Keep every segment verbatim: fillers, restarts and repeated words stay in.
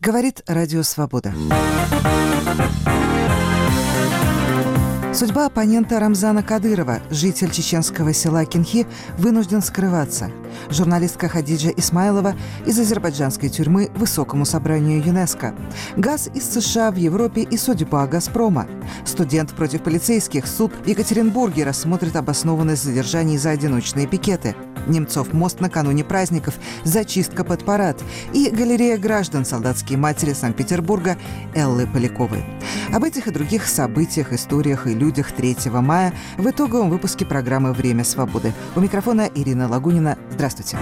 Говорит Радио Свобода. Судьба оппонента Рамзана Кадырова, житель чеченского села Кинхи, вынужден скрываться. Журналистка Хадиджа Исмайлова из азербайджанской тюрьмы Высокому собранию ЮНЕСКО. Газ из США в Европе и судьба «Газпрома». Студент против полицейских. Суд в Екатеринбурге рассмотрит обоснованность задержаний за одиночные пикеты. Немцов мост накануне праздников. Зачистка под парад. И галерея граждан солдатские матери Санкт-Петербурга Эллы Поляковой. Об этих и других событиях, историях и людях третьего мая в итоговом выпуске программы «Время свободы». У микрофона Ирина Лагунина. Здравствуйте.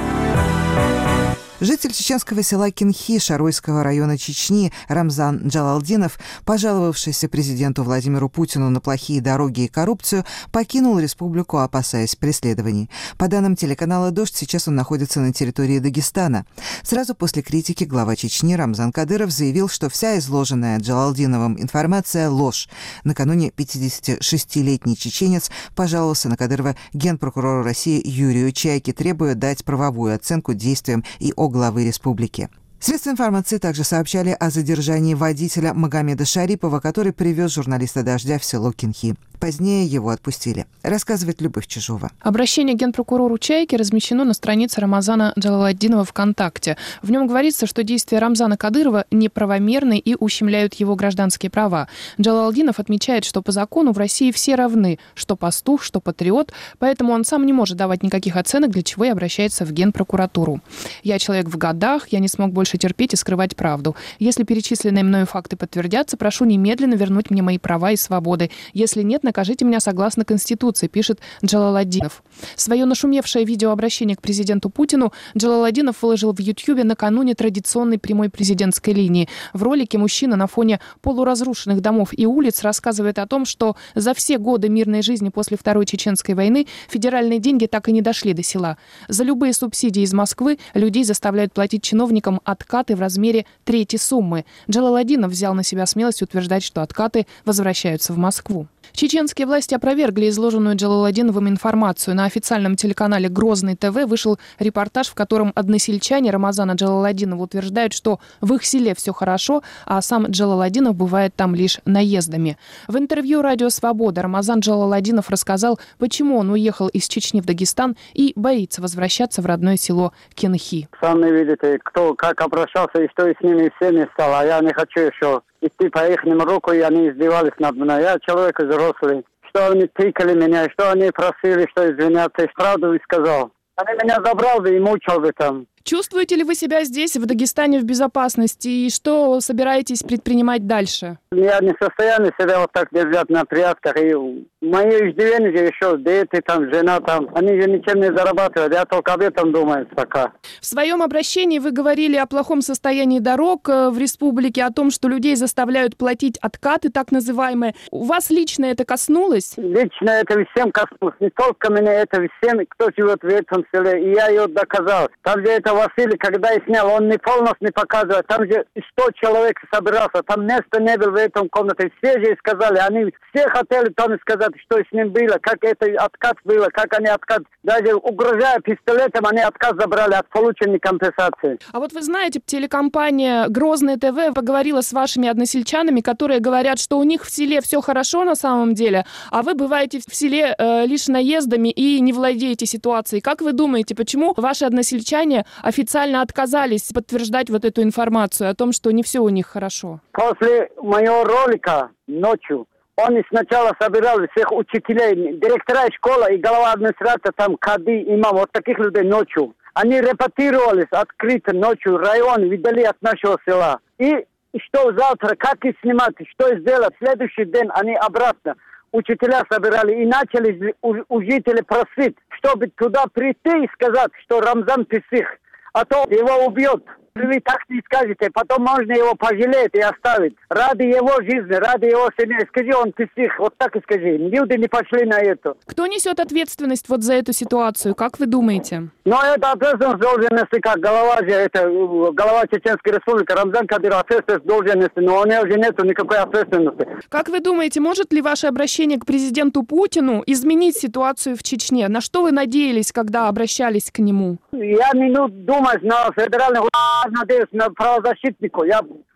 Житель чеченского села Кинхи Шаройского района Чечни Рамзан Джалалдинов, пожаловавшийся президенту Владимиру Путину на плохие дороги и коррупцию, покинул республику, опасаясь преследований. По данным телеканала «Дождь», сейчас он находится на территории Дагестана. Сразу после критики глава Чечни Рамзан Кадыров заявил, что вся изложенная Джалалдиновым информация – ложь. Накануне пятидесятишестилетний чеченец пожаловался на Кадырова генпрокурору России Юрию Чайке, требуя дать правовую оценку действиям и главы республики. Средства информации также сообщали о задержании водителя Магомеда Шарипова, который привез журналиста «Дождя» в село Кинхи. Позднее его отпустили. Рассказывает Любовь Чижова. Обращение к генпрокурору Чайки размещено на странице Рамазана Джалаладдинова ВКонтакте. В нем говорится, что действия Рамзана Кадырова неправомерны и ущемляют его гражданские права. Джалаладдинов отмечает, что по закону в России все равны, что пастух, что патриот, поэтому он сам не может давать никаких оценок, для чего и обращается в генпрокуратуру. «Я человек в годах, я не смог больше терпеть и скрывать правду. Если перечисленные мною факты подтвердятся, прошу немедленно вернуть мне мои права и свободы. Если нет, накажите меня согласно Конституции», пишет Джалаладдинов. Свое нашумевшее видеообращение к президенту Путину Джалаладдинов выложил в Ютьюбе накануне традиционной прямой президентской линии. В ролике мужчина на фоне полуразрушенных домов и улиц рассказывает о том, что за все годы мирной жизни после Второй Чеченской войны федеральные деньги так и не дошли до села. За любые субсидии из Москвы людей заставляют платить чиновникам откаты в размере трети суммы. Джалаладдинов взял на себя смелость утверждать, что откаты возвращаются в Москву. Чеченские власти опровергли изложенную Джалаладдиновым информацию. На официальном телеканале «Грозный ТВ» вышел репортаж, в котором односельчане Рамазана Джалаладдинова утверждают, что в их селе все хорошо, а сам Джалаладдинов бывает там лишь наездами. В интервью «Радио Свобода» Рамазан Джалаладдинов рассказал, почему он уехал из Чечни в Дагестан и боится возвращаться в родное село Кинхи. Сами видите, кто как обращался и что с ними всеми стало. Я не хочу еще идти по их руку, и они издевались над мной. Я человек взрослый. Что они тыкали меня, что они просили, что извиняться. Правду и сказал. Они меня забрали и мучил бы там. Чувствуете ли вы себя здесь, в Дагестане, в безопасности? И что собираетесь предпринимать дальше? Я не в состоянии себя вот так держать на прятках. И мои иждивения же еще, дети там, жена там, они же ничем не зарабатывают. Я только об этом думаю пока. В своем обращении вы говорили о плохом состоянии дорог в республике, о том, что людей заставляют платить откаты, так называемые. У вас лично это коснулось? Лично это всем коснулось. Не только меня, это всем, кто живет в этом селе. И я ее доказал. Там же это Василий, когда я снял, он не полностью не показывает. Там же сто человек собирался. Там места не было в этом комнате. Все же сказали, они все хотели там сказать, что с ним было, как это откат было, как они откат, даже угрожая пистолетом, они откат забрали от полученной компенсации. А вот вы знаете, телекомпания «Грозный ТВ» поговорила с вашими односельчанами, которые говорят, что у них в селе все хорошо на самом деле, а вы бываете в селе э, лишь наездами и не владеете ситуацией. Как вы думаете, почему ваши односельчане официально отказались подтверждать вот эту информацию о том, что не все у них хорошо? После моего ролика ночью он сначала собирал всех учителей, директора школы и глава администрации, там, кады, имам, вот таких людей ночью. Они репатировались открыто ночью, район видали от нашего села. И что завтра, как их снимать, что сделать, в следующий день они обратно. Учителя собирали и начали у, у жителей просить, чтобы туда прийти и сказать, что Рамзан псих, а то его убьет. Вы так не скажете, потом можно его пожалеть и оставить. Ради его жизни, ради его семьи. Скажи, он псих, вот так и скажи. Люди не пошли на это. Кто несет ответственность вот за эту ситуацию, как вы думаете? Но это ответственность должен нести, как глава же, это глава Чеченской Республики, Рамзан Кадыров, ответственность должен нести, но у него же нет никакой ответственности. Как вы думаете, может ли ваше обращение к президенту Путину изменить ситуацию в Чечне? На что вы надеялись, когда обращались к нему? Я не думаю на федеральных, надеюсь на правозащитников. Я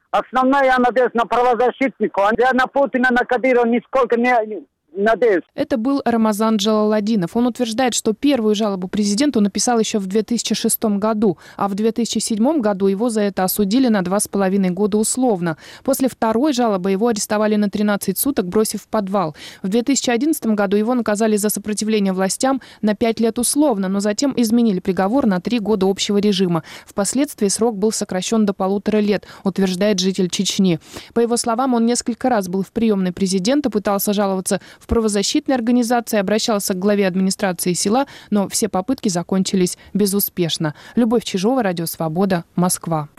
Основная надежда на правозащитников. Я на Путина, на Кадырова нисколько не... надеюсь. Это был Рамазан Джалаладдинов. Он утверждает, что первую жалобу президенту написал еще в две тысячи шестом году, а в две тысячи седьмом году его за это осудили на два с половиной года условно. После второй жалобы его арестовали на тринадцать суток, бросив в подвал. В две тысячи одиннадцатом году его наказали за сопротивление властям на пять лет условно, но затем изменили приговор на три года общего режима. Впоследствии срок был сокращен до полутора лет, утверждает житель Чечни. По его словам, он несколько раз был в приемной президента, пытался жаловаться в правозащитной организации, обращался к главе администрации села, но все попытки закончились безуспешно. Любовь Чижова, Радио Свобода, Москва.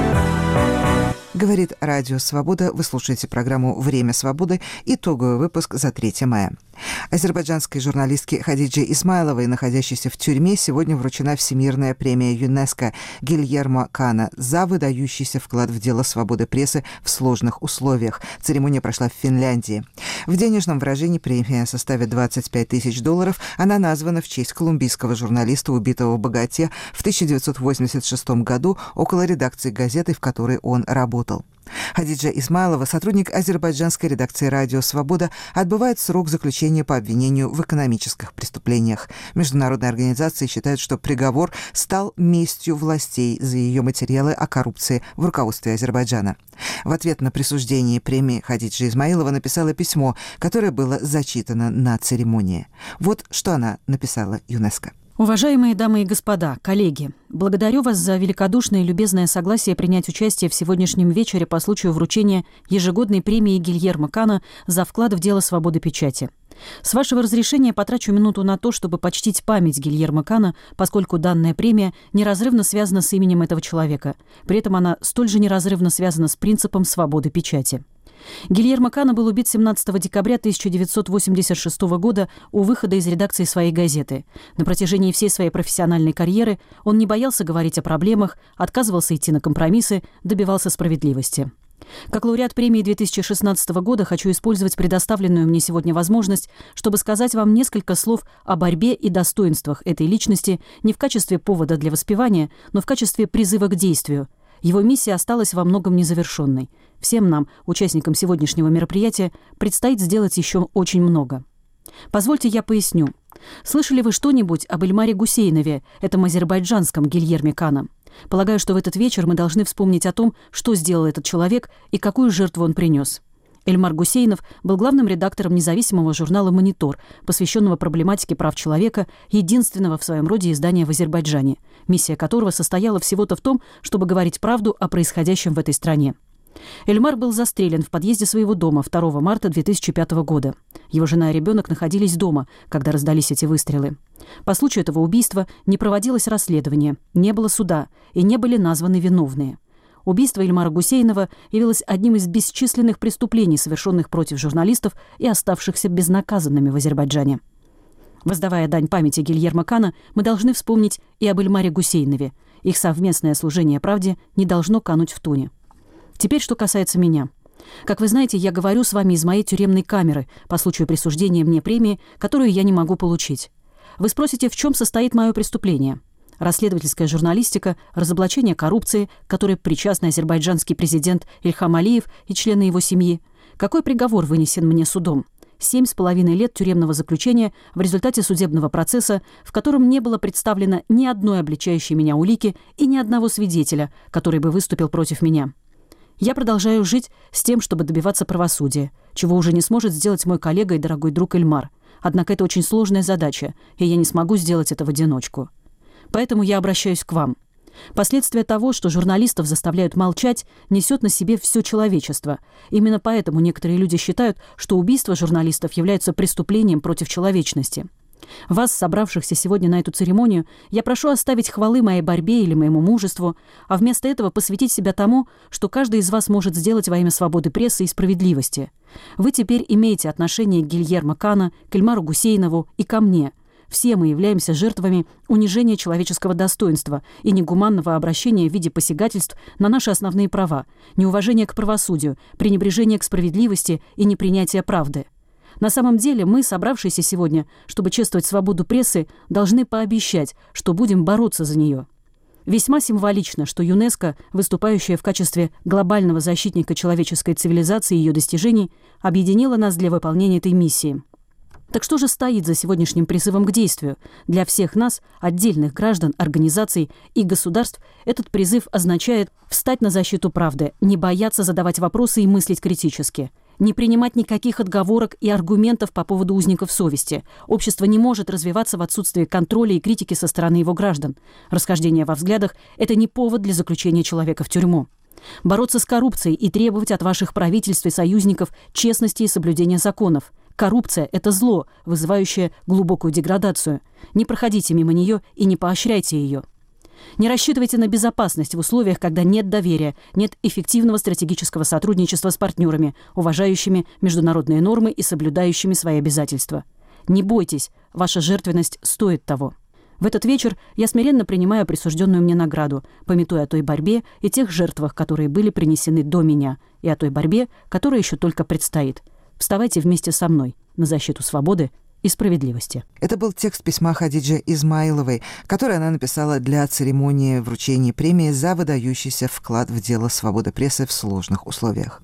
Говорит Радио Свобода. Вы слушаете программу «Время свободы». Итоговый выпуск за третье мая. Азербайджанской журналистке Хадидже Исмайловой, находящейся в тюрьме, сегодня вручена Всемирная премия ЮНЕСКО Гильермо Кана за выдающийся вклад в дело свободы прессы в сложных условиях. Церемония прошла в Финляндии. В денежном выражении премия составит двадцать пять тысяч долларов. Она названа в честь колумбийского журналиста, убитого в Боготе в тысяча девятьсот восемьдесят шестом году около редакции газеты, в которой он работал. Хадиджа Исмайлова, сотрудник азербайджанской редакции «Радио Свобода», отбывает срок заключения по обвинению в экономических преступлениях. Международные организации считают, что приговор стал местью властей за ее материалы о коррупции в руководстве Азербайджана. В ответ на присуждение премии Хадиджа Исмайлова написала письмо, которое было зачитано на церемонии. Вот что она написала ЮНЕСКО. Уважаемые дамы и господа, коллеги, благодарю вас за великодушное и любезное согласие принять участие в сегодняшнем вечере по случаю вручения ежегодной премии Гильермо Кана за вклад в дело свободы печати. С вашего разрешения потрачу минуту на то, чтобы почтить память Гильермо Кана, поскольку данная премия неразрывно связана с именем этого человека. При этом она столь же неразрывно связана с принципом свободы печати. Гильермо Кана был убит семнадцатого декабря тысяча девятьсот восемьдесят шестого года у выхода из редакции своей газеты. На протяжении всей своей профессиональной карьеры он не боялся говорить о проблемах, отказывался идти на компромиссы, добивался справедливости. Как лауреат премии две тысячи шестнадцатого года хочу использовать предоставленную мне сегодня возможность, чтобы сказать вам несколько слов о борьбе и достоинствах этой личности не в качестве повода для воспевания, но в качестве призыва к действию. Его миссия осталась во многом незавершенной. Всем нам, участникам сегодняшнего мероприятия, предстоит сделать еще очень много. Позвольте я поясню. Слышали вы что-нибудь об Эльмаре Гусейнове, этом азербайджанском Гильерме Кана? Полагаю, что в этот вечер мы должны вспомнить о том, что сделал этот человек и какую жертву он принес. Эльмар Гусейнов был главным редактором независимого журнала «Монитор», посвященного проблематике прав человека, единственного в своем роде издания в Азербайджане, миссия которого состояла всего-то в том, чтобы говорить правду о происходящем в этой стране. Эльмар был застрелен в подъезде своего дома второго марта две тысячи пятого года. Его жена и ребенок находились дома, когда раздались эти выстрелы. По случаю этого убийства не проводилось расследование, не было суда и не были названы виновные. Убийство Эльмара Гусейнова явилось одним из бесчисленных преступлений, совершенных против журналистов и оставшихся безнаказанными в Азербайджане. Воздавая дань памяти Гильермо Кана, мы должны вспомнить и об Эльмаре Гусейнове. Их совместное служение правде не должно кануть в туне. Теперь, что касается меня. Как вы знаете, я говорю с вами из моей тюремной камеры по случаю присуждения мне премии, которую я не могу получить. Вы спросите, в чем состоит мое преступление? Расследовательская журналистика, разоблачение коррупции, к которой причастны азербайджанский президент Ильхам Алиев и члены его семьи. Какой приговор вынесен мне судом? Семь с половиной лет тюремного заключения в результате судебного процесса, в котором не было представлено ни одной обличающей меня улики и ни одного свидетеля, который бы выступил против меня. Я продолжаю жить с тем, чтобы добиваться правосудия, чего уже не сможет сделать мой коллега и дорогой друг Эльмар. Однако это очень сложная задача, и я не смогу сделать это в одиночку. Поэтому я обращаюсь к вам. Последствия того, что журналистов заставляют молчать, несет на себе все человечество. Именно поэтому некоторые люди считают, что убийство журналистов является преступлением против человечности. Вас, собравшихся сегодня на эту церемонию, я прошу оставить хвалы моей борьбе или моему мужеству, а вместо этого посвятить себя тому, что каждый из вас может сделать во имя свободы прессы и справедливости. Вы теперь имеете отношение к Гильермо Кана, к Эльмару Гусейнову и ко мне. Все мы являемся жертвами унижения человеческого достоинства и негуманного обращения в виде посягательств на наши основные права, неуважения к правосудию, пренебрежения к справедливости и непринятия правды. На самом деле мы, собравшиеся сегодня, чтобы чествовать свободу прессы, должны пообещать, что будем бороться за нее. Весьма символично, что ЮНЕСКО, выступающая в качестве глобального защитника человеческой цивилизации и ее достижений, объединила нас для выполнения этой миссии. Так что же стоит за сегодняшним призывом к действию? Для всех нас, отдельных граждан, организаций и государств, этот призыв означает встать на защиту правды, не бояться задавать вопросы и мыслить критически, не принимать никаких отговорок и аргументов по поводу узников совести. Общество не может развиваться в отсутствии контроля и критики со стороны его граждан. Расхождение во взглядах – это не повод для заключения человека в тюрьму. Бороться с коррупцией и требовать от ваших правительств и союзников честности и соблюдения законов. Коррупция – это зло, вызывающее глубокую деградацию. Не проходите мимо нее и не поощряйте ее. Не рассчитывайте на безопасность в условиях, когда нет доверия, нет эффективного стратегического сотрудничества с партнерами, уважающими международные нормы и соблюдающими свои обязательства. Не бойтесь, ваша жертвенность стоит того. В этот вечер я смиренно принимаю присужденную мне награду, памятуя о той борьбе и тех жертвах, которые были принесены до меня, и о той борьбе, которая еще только предстоит. Вставайте вместе со мной на защиту свободы и справедливости. Это был текст письма Хадиджи Исмаиловой, который она написала для церемонии вручения премии за выдающийся вклад в дело свободы прессы в сложных условиях.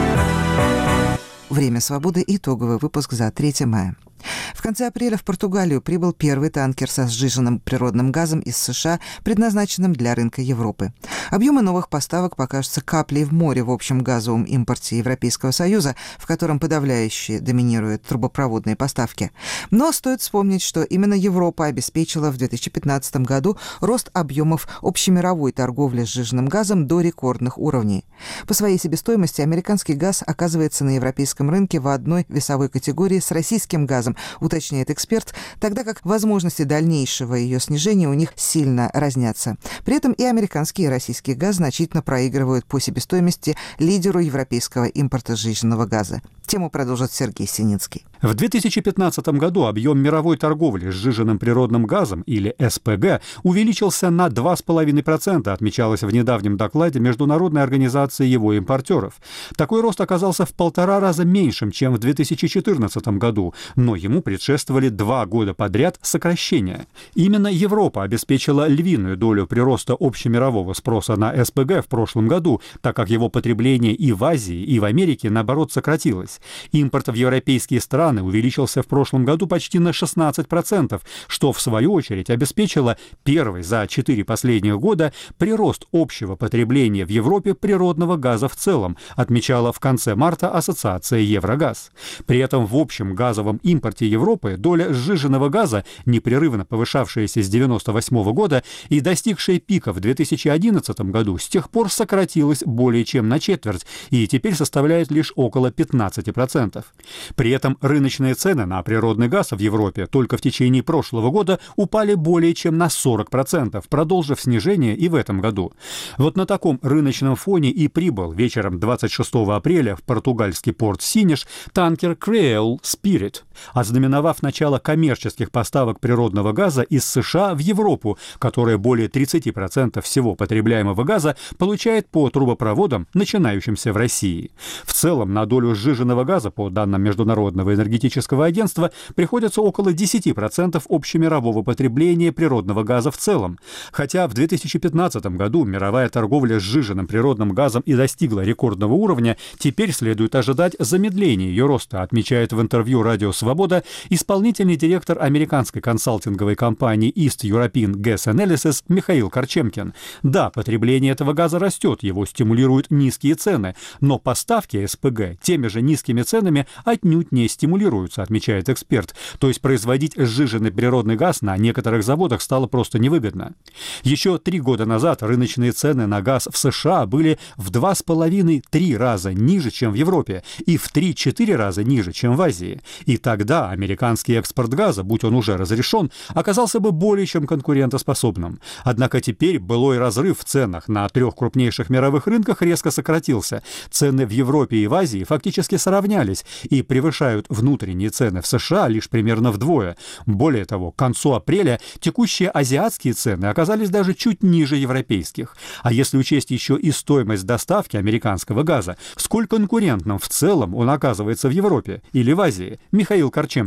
Время свободы. Итоговый выпуск за третье мая. В конце апреля в Португалию прибыл первый танкер со сжиженным природным газом из США, предназначенным для рынка Европы. Объемы новых поставок покажутся каплей в море в общем газовом импорте Европейского Союза, в котором подавляющие доминируют трубопроводные поставки. Но стоит вспомнить, что именно Европа обеспечила в две тысячи пятнадцатом году рост объемов общемировой торговли сжиженным газом до рекордных уровней. По своей себестоимости американский газ оказывается на европейском рынке в одной весовой категории с российским газом, уточняет эксперт, тогда как возможности дальнейшего ее снижения у них сильно разнятся. При этом и американский, и российский газ значительно проигрывают по себестоимости лидеру европейского импорта сжиженного газа. Тему продолжит Сергей Синицкий. В две тысячи пятнадцатом году объем мировой торговли сжиженным природным газом, или эс пэ гэ, увеличился на два целых пять десятых процента, отмечалось в недавнем докладе Международной организации его импортеров. Такой рост оказался в полтора раза меньшим, чем в две тысячи четырнадцатом году, но ему предшествовали два года подряд сокращения. Именно Европа обеспечила львиную долю прироста общемирового спроса на эс пэ гэ в прошлом году, так как его потребление и в Азии, и в Америке, наоборот, сократилось. Импорт в европейские страны увеличился в прошлом году почти на шестнадцать процентов, что, в свою очередь, обеспечило первый за четыре последних года прирост общего потребления в Европе природного газа в целом, отмечала в конце марта Ассоциация Еврогаз. При этом в общем газовом импорте Европы доля сжиженного газа, непрерывно повышавшаяся с девяносто восьмого года и достигшая пика в две тысячи одиннадцатом году, с тех пор сократилась более чем на четверть и теперь составляет лишь около пятнадцати процентов. При этом рыночные цены на природный газ в Европе только в течение прошлого года упали более чем на сорок процентов, продолжив снижение и в этом году. Вот на таком рыночном фоне и прибыл вечером двадцать шестого апреля в португальский порт Синеш танкер Creole Spirit, ознаменовав начало коммерческих поставок природного газа из США в Европу, которая более тридцати процентов всего потребляемого газа получает по трубопроводам, начинающимся в России. В целом на долю сжиженного газа, по данным Международного энергетического агентства, приходится около десяти процентов общемирового потребления природного газа в целом. Хотя в две тысячи пятнадцатом году мировая торговля сжиженным природным газом и достигла рекордного уровня, теперь следует ожидать замедления ее роста, отмечает в интервью «Радио Свобода» исполнительный директор американской консалтинговой компании East European Gas Analysis Михаил Корчемкин. Да, потребление этого газа растет, его стимулируют низкие цены, но поставки эс пэ гэ теми же низкими ценами отнюдь не стимулируются, отмечает эксперт. То есть производить сжиженный природный газ на некоторых заводах стало просто невыгодно. Еще три года назад рыночные цены на газ в США были в два с половиной - три раза ниже, чем в Европе, и в три-четыре раза ниже, чем в Азии. И тогда американский экспорт газа, будь он уже разрешен, оказался бы более чем конкурентоспособным. Однако теперь былой разрыв в ценах на трех крупнейших мировых рынках резко сократился. Цены в Европе и в Азии фактически сравнялись и превышают внутренние цены в США лишь примерно вдвое. Более того, к концу апреля текущие азиатские цены оказались даже чуть ниже европейских. А если учесть еще и стоимость доставки американского газа, сколь конкурентным в целом он оказывается в Европе или в Азии? Михаил Корчемкин.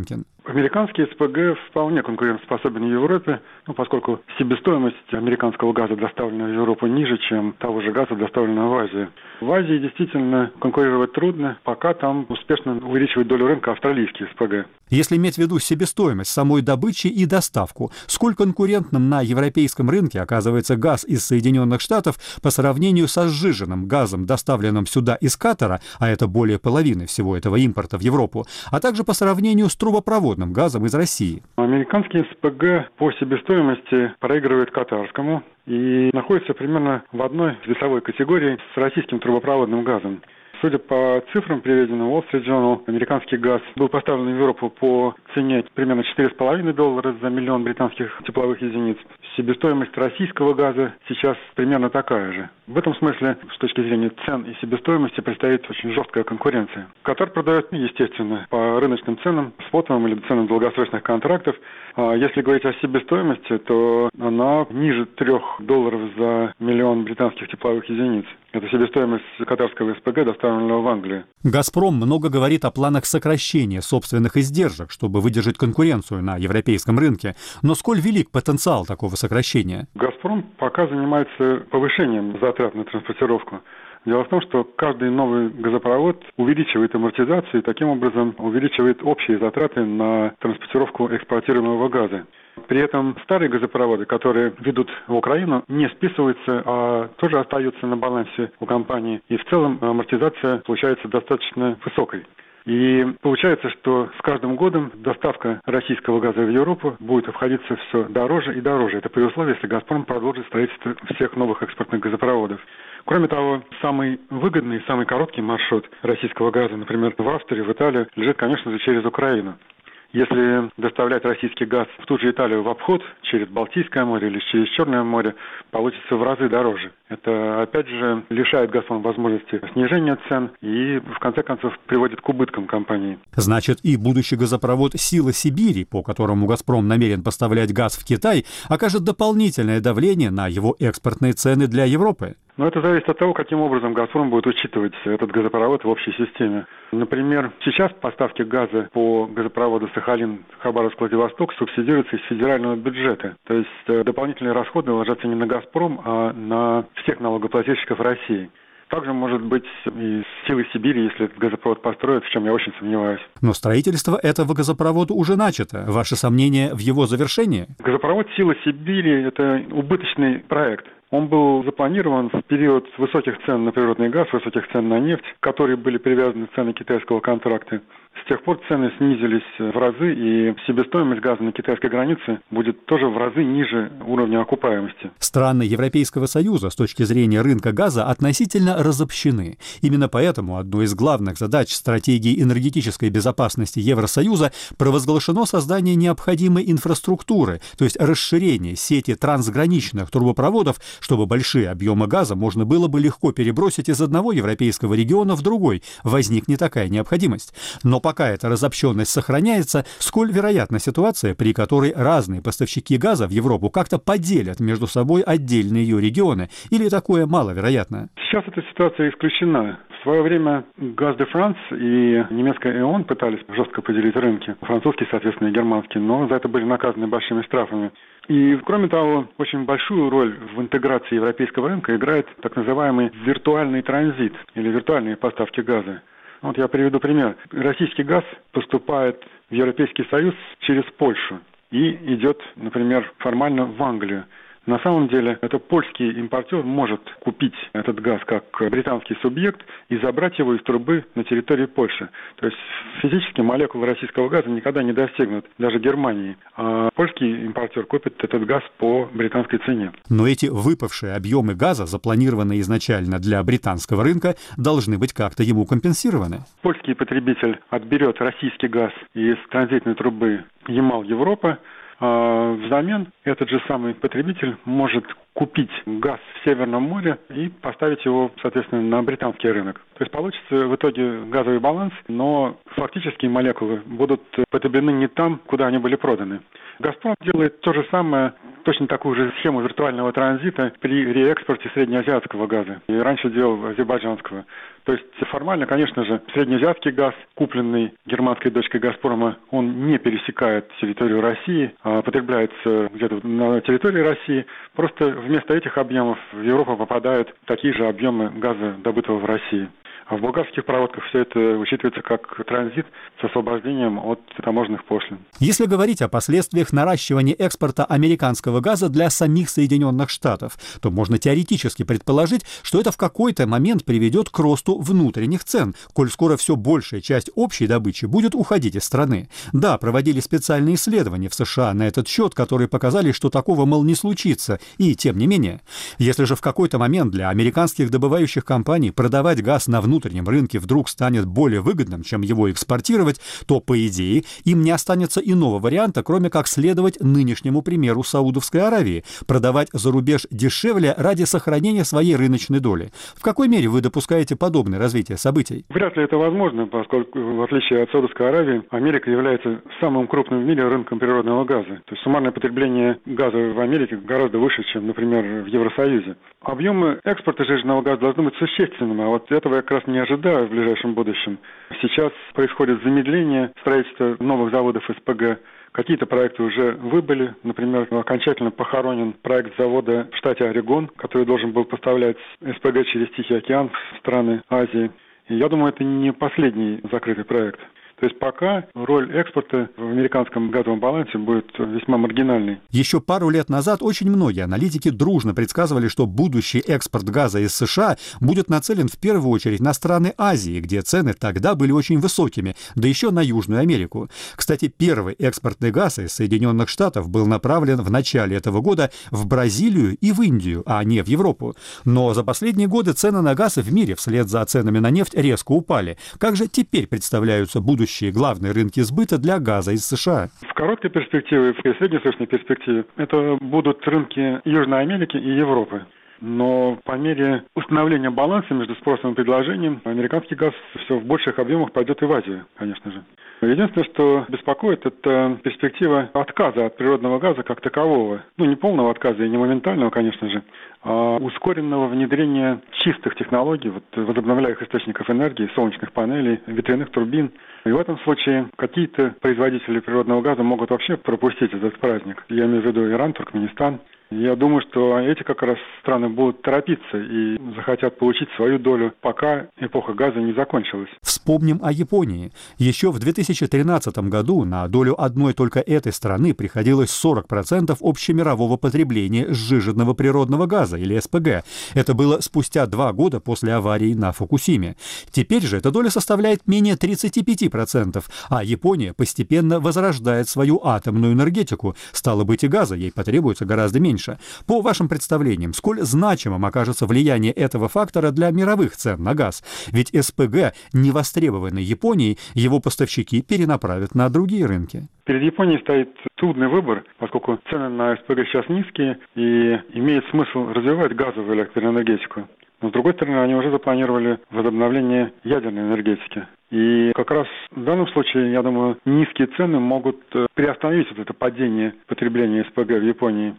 Американский СПГ вполне конкурентоспособен в Европе, ну, поскольку себестоимость американского газа, доставленного в Европу, ниже, чем того же газа, доставленного в Азию. В Азии действительно конкурировать трудно, пока там успешно увеличивает долю рынка австралийский СПГ. Если иметь в виду себестоимость самой добычи и доставку, сколь конкурентным на европейском рынке оказывается газ из Соединенных Штатов по сравнению со сжиженным газом, доставленным сюда из Катара, а это более половины всего этого импорта в Европу, а также по сравнению с трубопроводным газом из России. Американский СПГ по себестоимости проигрывает катарскому и находится примерно в одной весовой категории с российским трубопроводным газом. Судя по цифрам, приведенным в Wall Street Journal, американский газ был поставлен в Европу по цене примерно четыре с половиной доллара за миллион британских тепловых единиц. Себестоимость российского газа сейчас примерно такая же. В этом смысле, с точки зрения цен и себестоимости, предстоит очень жесткая конкуренция. Катар продает, естественно, по рыночным ценам, спотовым или ценам долгосрочных контрактов. А если говорить о себестоимости, то она ниже трех долларов за миллион британских тепловых единиц. Это себестоимость катарского СПГ, доставленного в Англию. «Газпром» много говорит о планах сокращения собственных издержек, чтобы выдержать конкуренцию на европейском рынке. Но сколь велик потенциал такого сокращения? «Газпром» пока занимается повышением затрат на транспортировку. Дело в том, что каждый новый газопровод увеличивает амортизацию и таким образом увеличивает общие затраты на транспортировку эксплуатируемого газа. При этом старые газопроводы, которые ведут в Украину, не списываются, а тоже остаются на балансе у компании. И в целом амортизация получается достаточно высокой. И получается, что с каждым годом доставка российского газа в Европу будет обходиться все дороже и дороже. Это при условии, если «Газпром» продолжит строительство всех новых экспортных газопроводов. Кроме того, самый выгодный, самый короткий маршрут российского газа, например, в Австрию, в Италию, лежит, конечно же, через Украину. Если доставлять российский газ в ту же Италию в обход, через Балтийское море или через Черное море, получится в разы дороже. Это, опять же, лишает «Газпром» возможности снижения цен и, в конце концов, приводит к убыткам компании. Значит, и будущий газопровод «Сила Сибири», по которому «Газпром» намерен поставлять газ в Китай, окажет дополнительное давление на его экспортные цены для Европы. Но это зависит от того, каким образом «Газпром» будет учитывать этот газопровод в общей системе. Например, сейчас поставки газа по газопроводу Сахалин-Хабаровск-Владивосток субсидируются из федерального бюджета. То есть дополнительные расходы ложатся не на «Газпром», а на всех налогоплательщиков России. Также может быть и «Силы Сибири», если этот газопровод построят, в чем я очень сомневаюсь. Но строительство этого газопровода уже начато. Ваши сомнения в его завершении? Газопровод «Сила Сибири» — это убыточный проект. Он был запланирован в период высоких цен на природный газ, высоких цен на нефть, к которой были привязаны цены китайского контракта. С тех пор цены снизились в разы, и себестоимость газа на китайской границе будет тоже в разы ниже уровня окупаемости. Страны Европейского Союза с точки зрения рынка газа относительно разобщены. Именно поэтому одной из главных задач стратегии энергетической безопасности Евросоюза провозглашено создание необходимой инфраструктуры, то есть расширение сети трансграничных трубопроводов, чтобы большие объемы газа можно было бы легко перебросить из одного европейского региона в другой. Возникнет такая необходимость. Но пока эта разобщенность сохраняется, сколь вероятна ситуация, при которой разные поставщики газа в Европу как-то поделят между собой отдельные ее регионы, или такое маловероятно? Сейчас эта ситуация исключена. В свое время Газ де Франс и немецкая Э.Он пытались жестко поделить рынки, французский, соответственно, и германский, но за это были наказаны большими штрафами. И, кроме того, очень большую роль в интеграции европейского рынка играет так называемый виртуальный транзит или виртуальные поставки газа. Вот я приведу пример. Российский газ поступает в Европейский Союз через Польшу и идет, например, формально в Англию. На самом деле, это польский импортер может купить этот газ как британский субъект и забрать его из трубы на территории Польши. То есть физически молекулы российского газа никогда не достигнут даже Германии. А польский импортер купит этот газ по британской цене. Но эти выпавшие объемы газа, запланированные изначально для британского рынка, должны быть как-то ему компенсированы. Польский потребитель отберет российский газ из транзитной трубы Ямал-Европа. А взамен этот же самый потребитель может купить газ в Северном море и поставить его, соответственно, на британский рынок. То есть получится в итоге газовый баланс, но фактически молекулы будут потреблены не там, куда они были проданы. «Газпром» делает то же самое, точно такую же схему виртуального транзита при реэкспорте среднеазиатского газа. И раньше делал азербайджанского. То есть формально, конечно же, среднеазиатский газ, купленный германской дочкой «Газпрома», он не пересекает территорию России, а потребляется где-то на территории России. Просто вместо этих объемов в Европу попадают такие же объемы газа, добытого в России. А в болгарских проводках все это учитывается как транзит с освобождением от таможенных пошлин. Если говорить о последствиях наращивания экспорта американского газа для самих Соединенных Штатов, то можно теоретически предположить, что это в какой-то момент приведет к росту внутренних цен, коль скоро все большая часть общей добычи будет уходить из страны. Да, проводили специальные исследования в США на этот счет, которые показали, что такого, мол, не случится, и тем не менее. Если же в какой-то момент для американских добывающих компаний продавать газ на внутреннем внутреннем рынке вдруг станет более выгодным, чем его экспортировать, то, по идее, им не останется иного варианта, кроме как следовать нынешнему примеру Саудовской Аравии, продавать за рубеж дешевле ради сохранения своей рыночной доли. В какой мере вы допускаете подобное развитие событий? Вряд ли это возможно, поскольку, в отличие от Саудовской Аравии, Америка является самым крупным в мире рынком природного газа. То есть суммарное потребление газа в Америке гораздо выше, чем, например, в Евросоюзе. Объемы экспорта жиженного газа должны быть существенными, а вот этого я как раз не ожидаю в ближайшем будущем. Сейчас происходит замедление строительства новых заводов СПГ. Какие-то проекты уже выбыли. Например, окончательно похоронен проект завода в штате Орегон, который должен был поставлять СПГ через Тихий океан в страны Азии. И я думаю, это не последний закрытый проект. То есть пока роль экспорта в американском газовом балансе будет весьма маргинальной. Еще пару лет назад очень многие аналитики дружно предсказывали, что будущий экспорт газа из США будет нацелен в первую очередь на страны Азии, где цены тогда были очень высокими, да еще на Южную Америку. Кстати, первый экспортный газ из Соединенных Штатов был направлен в начале этого года в Бразилию и в Индию, а не в Европу. Но за последние годы цены на газ в мире вслед за ценами на нефть резко упали. Как же теперь представляются будущие главные рынки сбыта для газа из США? В короткой перспективе, в среднесрочной перспективе, это будут рынки Южной Америки и Европы. Но по мере установления баланса между спросом и предложением, американский газ все в больших объемах пойдет и в Азию, конечно же. Единственное, что беспокоит, это перспектива отказа от природного газа как такового. Ну, не полного отказа и не моментального, конечно же, а ускоренного внедрения чистых технологий, вот, возобновляемых источников энергии, солнечных панелей, ветряных турбин. И в этом случае какие-то производители природного газа могут вообще пропустить этот праздник. Я имею в виду Иран, Туркменистан. Я думаю, что эти как раз страны будут торопиться и захотят получить свою долю, пока эпоха газа не закончилась. Вспомним о Японии. Еще в две тысячи тринадцатом году на долю одной только этой страны приходилось сорок процентов общемирового потребления сжиженного природного газа, или СПГ. Это было спустя два года после аварии на Фукусиме. Теперь же эта доля составляет менее тридцать пять процентов, а Япония постепенно возрождает свою атомную энергетику. Стало быть, и газа ей потребуется гораздо меньше. По вашим представлениям, сколь значимым окажется влияние этого фактора для мировых цен на газ? Ведь СПГ, не востребованный Японией, его поставщики перенаправят на другие рынки. Перед Японией стоит трудный выбор, поскольку цены на СПГ сейчас низкие и имеет смысл развивать газовую электроэнергетику. Но, с другой стороны, они уже запланировали возобновление ядерной энергетики. И как раз в данном случае, я думаю, низкие цены могут приостановить вот это падение потребления СПГ в Японии.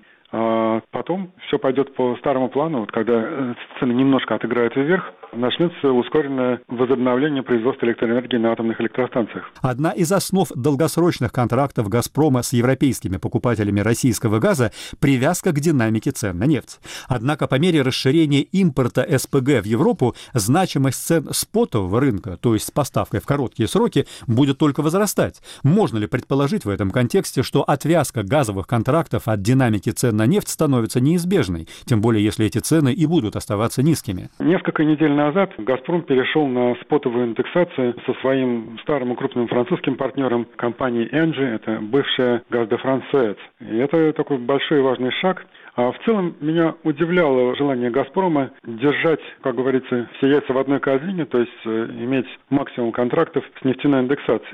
А потом все пойдет по старому плану. Вот когда цены немножко отыграются вверх, начнется ускоренное возобновление производства электроэнергии на атомных электростанциях. Одна из основ долгосрочных контрактов «Газпрома» с европейскими покупателями российского газа – привязка к динамике цен на нефть. Однако по мере расширения импорта СПГ в Европу значимость цен спотового рынка, то есть с поставкой в короткие сроки, будет только возрастать. Можно ли предположить в этом контексте, что отвязка газовых контрактов от динамики цен на нефть становится неизбежной, тем более если эти цены и будут оставаться низкими? Несколько недель назад «Газпром» перешел на спотовую индексацию со своим старым и крупным французским партнером компанией «Энджи», это бывшая «Газ де Франс Суэц». И это такой большой и важный шаг. А в целом меня удивляло желание «Газпрома» держать, как говорится, все яйца в одной корзине, то есть иметь максимум контрактов с нефтяной индексацией.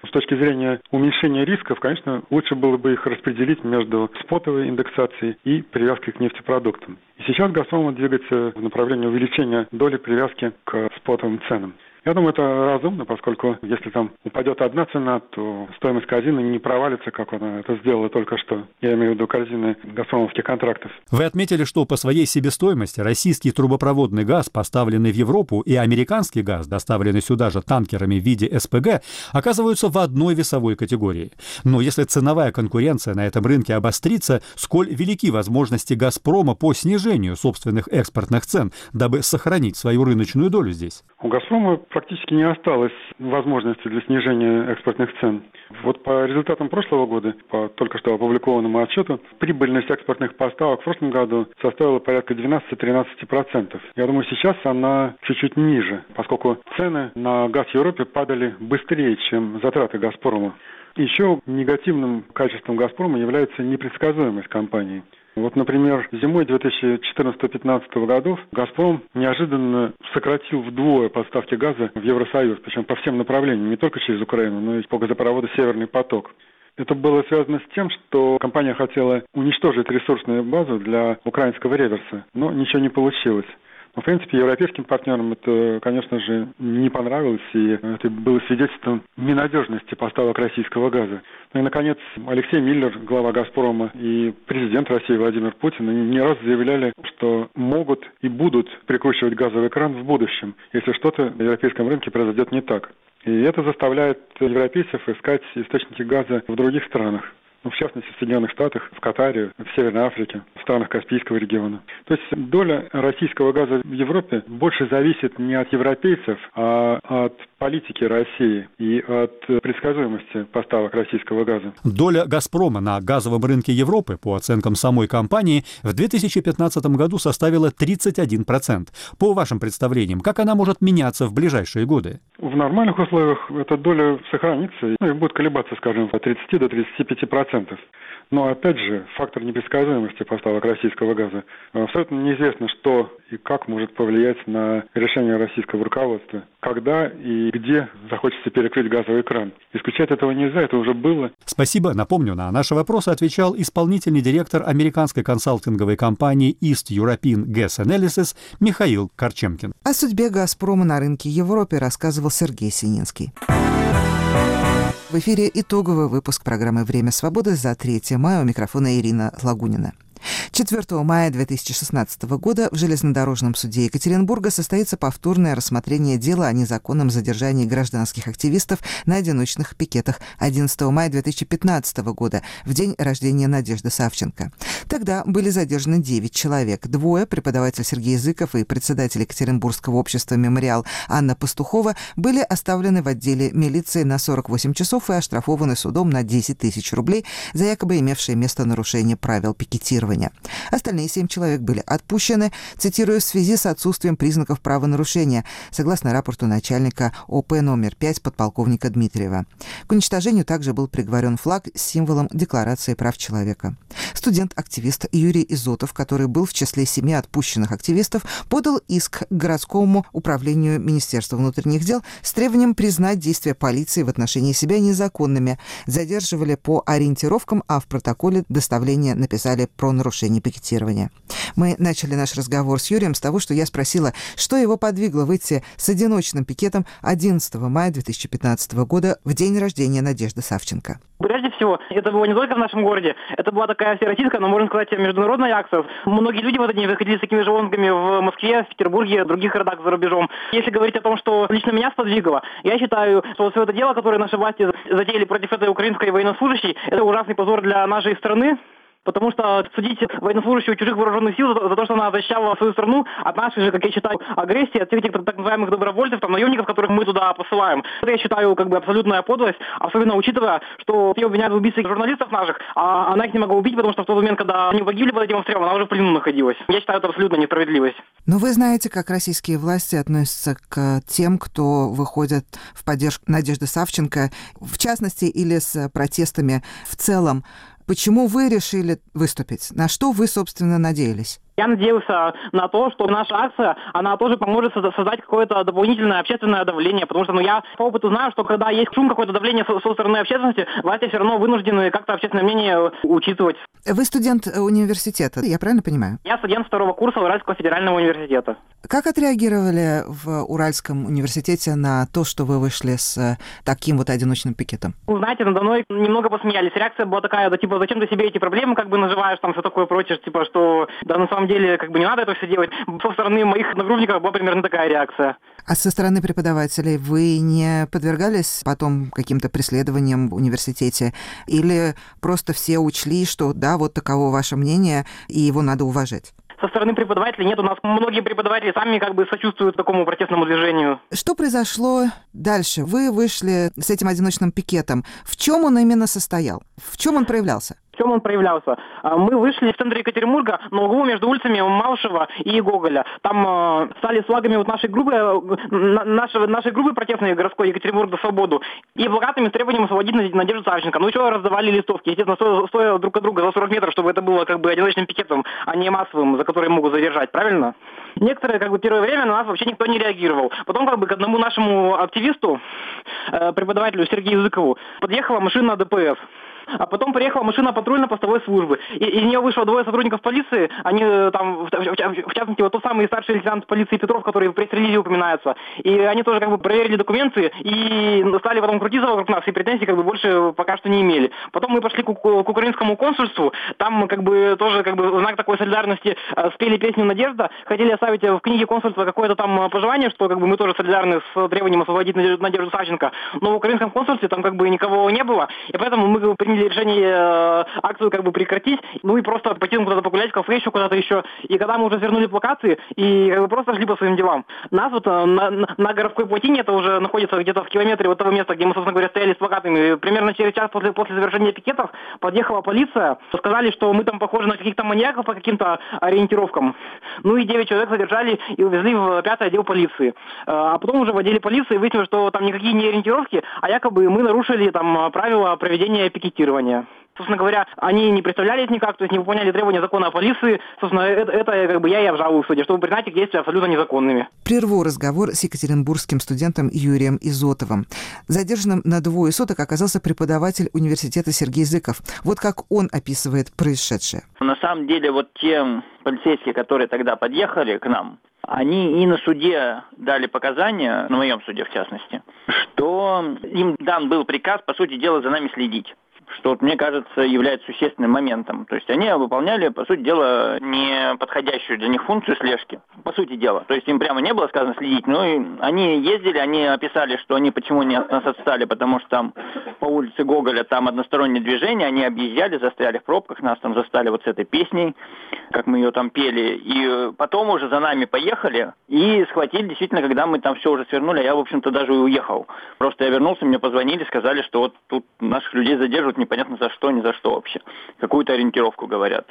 С точки зрения уменьшения рисков, конечно, лучше было бы их распределить между спотовой индексацией и привязкой к нефтепродуктам. И сейчас «Газпром» двигается в направлении увеличения доли привязки к спотовым ценам. Я думаю, это разумно, поскольку если там упадет одна цена, то стоимость корзины не провалится, как она это сделала только что. Я имею в виду корзины газпромовских контрактов. Вы отметили, что по своей себестоимости российский трубопроводный газ, поставленный в Европу, и американский газ, доставленный сюда же танкерами в виде эс пэ гэ, оказываются в одной весовой категории. Но если ценовая конкуренция на этом рынке обострится, сколь велики возможности «Газпрома» по снижению собственных экспортных цен, дабы сохранить свою рыночную долю здесь? У «Газпрома» практически не осталось возможности для снижения экспортных цен. Вот по результатам прошлого года, по только что опубликованному отчету, прибыльность экспортных поставок в прошлом году составила порядка двенадцать-тринадцать процентов. Я думаю, сейчас она чуть-чуть ниже, поскольку цены на газ в Европе падали быстрее, чем затраты «Газпрома». Еще негативным качеством «Газпрома» является непредсказуемость компании. Вот, например, зимой две тысячи четырнадцатого-пятнадцатого годов «Газпром» неожиданно сократил вдвое поставки газа в Евросоюз, причем по всем направлениям, не только через Украину, но и по газопроводу «Северный поток». Это было связано с тем, что компания хотела уничтожить ресурсную базу для украинского реверса, но ничего не получилось. Но, в принципе, европейским партнерам это, конечно же, не понравилось, и это было свидетельством ненадежности поставок российского газа. Ну и, наконец, Алексей Миллер, глава «Газпрома», и президент России Владимир Путин не раз заявляли, что могут и будут прикручивать газовый кран в будущем, если что-то на европейском рынке произойдет не так. И это заставляет европейцев искать источники газа в других странах. Ну, в частности, в Соединенных Штатах, в Катаре, в Северной Африке, в странах Каспийского региона. То есть доля российского газа в Европе больше зависит не от европейцев, а от политики России и от предсказуемости поставок российского газа. Доля «Газпрома» на газовом рынке Европы, по оценкам самой компании, в две тысячи пятнадцатом году составила тридцать один процент. По вашим представлениям, как она может меняться в ближайшие годы? В нормальных условиях эта доля сохранится, ну, и будет колебаться, скажем, от тридцати до тридцати пяти процентов. Но, опять же, фактор непредсказуемости поставок российского газа. Абсолютно неизвестно, что и как может повлиять на решение российского руководства. Когда и где захочется перекрыть газовый кран. Исключать этого нельзя, это уже было. Спасибо. Напомню, на наши вопросы отвечал исполнительный директор американской консалтинговой компании East European Gas Analysis Михаил Корчемкин. О судьбе «Газпрома» на рынке Европы рассказывал Сергей Сининский. В эфире итоговый выпуск программы «Время свободы» за третье мая. У микрофона Ирина Лагунина. четвёртого мая две тысячи шестнадцатого года в Железнодорожном суде Екатеринбурга состоится повторное рассмотрение дела о незаконном задержании гражданских активистов на одиночных пикетах одиннадцатого мая две тысячи пятнадцатого года, в день рождения Надежды Савченко. Тогда были задержаны девять человек. Двое, преподаватель Сергей Языков и председатель Екатеринбургского общества «Мемориал» Анна Пастухова, были оставлены в отделе милиции на сорок восемь часов и оштрафованы судом на десять тысяч рублей за якобы имевшее место нарушение правил пикетирования. Остальные семь человек были отпущены, цитирую, в связи с отсутствием признаков правонарушения, согласно рапорту начальника о пэ номер пять подполковника Дмитриева. К уничтожению также был приговорен флаг с символом Декларации прав человека. Студент-активист Юрий Изотов, который был в числе семи отпущенных активистов, подал иск к городскому управлению Министерства внутренних дел с требованием признать действия полиции в отношении себя незаконными. Задерживали по ориентировкам, а в протоколе доставления написали про нарушение пикетирования. Мы начали наш разговор с Юрием с того, что я спросила, что его подвигло выйти с одиночным пикетом одиннадцатого мая две тысячи пятнадцатого года в день рождения Надежды Савченко. Прежде всего, это было не только в нашем городе, это была такая всероссийская, но, можно сказать, международная акция. Многие люди в этот день выходили с такими же лозунгами в Москве, в Петербурге, в других городах за рубежом. Если говорить о том, что лично меня сподвигло, я считаю, что все это дело, которое наши власти затеяли против этой украинской военнослужащей, это ужасный позор для нашей страны. Потому что судить военнослужащую чужих вооруженных сил за, за то, что она защищала свою страну от нашей же, как я считаю, агрессии, от всех этих так называемых добровольцев, там, наемников, которых мы туда посылаем. Это, я считаю, как бы абсолютная подлость, особенно учитывая, что ее обвиняют в убийстве журналистов наших, а она их не могла убить, потому что в тот момент, когда они погибли под этим обстрелом, она уже в плену находилась. Я считаю, это абсолютно несправедливость. Но вы знаете, как российские власти относятся к тем, кто выходит в поддержку Надежды Савченко, в частности, или с протестами в целом. Почему вы решили выступить? На что вы, собственно, надеялись? Я надеялся на то, что наша акция, она тоже поможет создать какое-то дополнительное общественное давление, потому что ну, я по опыту знаю, что когда есть шум, какое-то давление со, со стороны общественности, власти все равно вынуждены как-то общественное мнение учитывать. Вы студент университета, я правильно понимаю? Я студент второго курса Уральского федерального университета. Как отреагировали в Уральском университете на то, что вы вышли с таким вот одиночным пикетом? Вы знаете, надо мной немного посмеялись. Реакция была такая, да типа, зачем ты себе эти проблемы как бы наживаешь, там все такое прочее, типа, что да на самом деле как бы не надо это все делать. Со стороны моих одногруппников была примерно такая реакция. А со стороны преподавателей вы не подвергались потом каким-то преследованиям в университете? Или просто все учли, что да, вот таково ваше мнение, и его надо уважать? Со стороны преподавателей нет. У нас многие преподаватели сами как бы сочувствуют такому протестному движению. Что произошло дальше? Вы вышли с этим одиночным пикетом. В чем он именно состоял? В чем он проявлялся? В чем он проявлялся? Мы вышли в центре Екатеринбурга на углу между улицами Малышева и Гоголя. Там э, стали с флагами вот нашей группы, на, нашей, нашей группы протестной городской Екатеринбург за свободу и плакатами с требованием освободить Надежду Савченко. Ну еще раздавали листовки, естественно, стоя, стоя друг от друга за сорок метров, чтобы это было как бы одиночным пикетом, а не массовым, за который могут задержать, правильно? Некоторое как бы первое время на нас вообще никто не реагировал. Потом как бы к одному нашему активисту, э, преподавателю Сергею Языкову, подъехала машина ДПС. А потом приехала машина патрульно-постовой службы. И из нее вышло двое сотрудников полиции. Они там, в, в, в частности, вот тот самый старший лейтенант полиции Петров, который в пресс-релизе упоминается. И они тоже как бы проверили документы и стали потом крутиться вокруг нас, и претензий как бы больше пока что не имели. Потом мы пошли к, к украинскому консульству. Там как бы тоже как бы в знак такой солидарности спели песню «Надежда». Хотели оставить в книге консульства какое-то там пожелание, что как бы мы тоже солидарны с требованием освободить Надежду Савченко. Но в украинском консульстве там как бы никого не было. И поэтому мы приняли решение э, акцию как бы прекратить, ну и просто пойти куда-то погулять, в кафе еще куда-то еще. И когда мы уже свернули плакаты и как бы просто шли по своим делам. Нас вот на, на, на городской плотине, это уже находится где-то в километре от того места, где мы, собственно говоря, стояли с плакатами. Примерно через час после, после завершения пикетов подъехала полиция. Сказали, что мы там похожи на каких-то маньяков по каким-то ориентировкам. Ну и девять человек задержали и увезли в пятый отдел полиции. А потом уже в отделе полиции выяснилось, что там никакие не ориентировки, а якобы мы нарушили там правила проведения пикетирования. Собственно говоря, они не представлялись никак, то есть не выполняли требования закона о полиции. Собственно, это, это как бы я и обжалую в суде, чтобы признать их действия абсолютно незаконными. Прерву разговор с екатеринбургским студентом Юрием Изотовым. Задержанным на двое суток оказался преподаватель университета Сергей Зыков. Вот как он описывает происшедшее. На самом деле, вот те полицейские, которые тогда подъехали к нам, они и на суде дали показания, на моем суде в частности, что им дан был приказ, по сути дела, за нами следить. Что, вот, мне кажется, является существенным моментом. То есть они выполняли, по сути дела, не подходящую для них функцию слежки. По сути дела. То есть им прямо не было сказано следить, но и они ездили, они описали, что они почему не от нас отстали, потому что там по улице Гоголя там одностороннее движение, они объезжали, застряли в пробках, нас там застали вот с этой песней, как мы ее там пели. И потом уже за нами поехали и схватили, действительно, когда мы там все уже свернули, а я, в общем-то, даже и уехал. Просто я вернулся, мне позвонили, сказали, что вот тут наших людей задерживают, непонятно за что, ни за что вообще. Какую-то ориентировку говорят.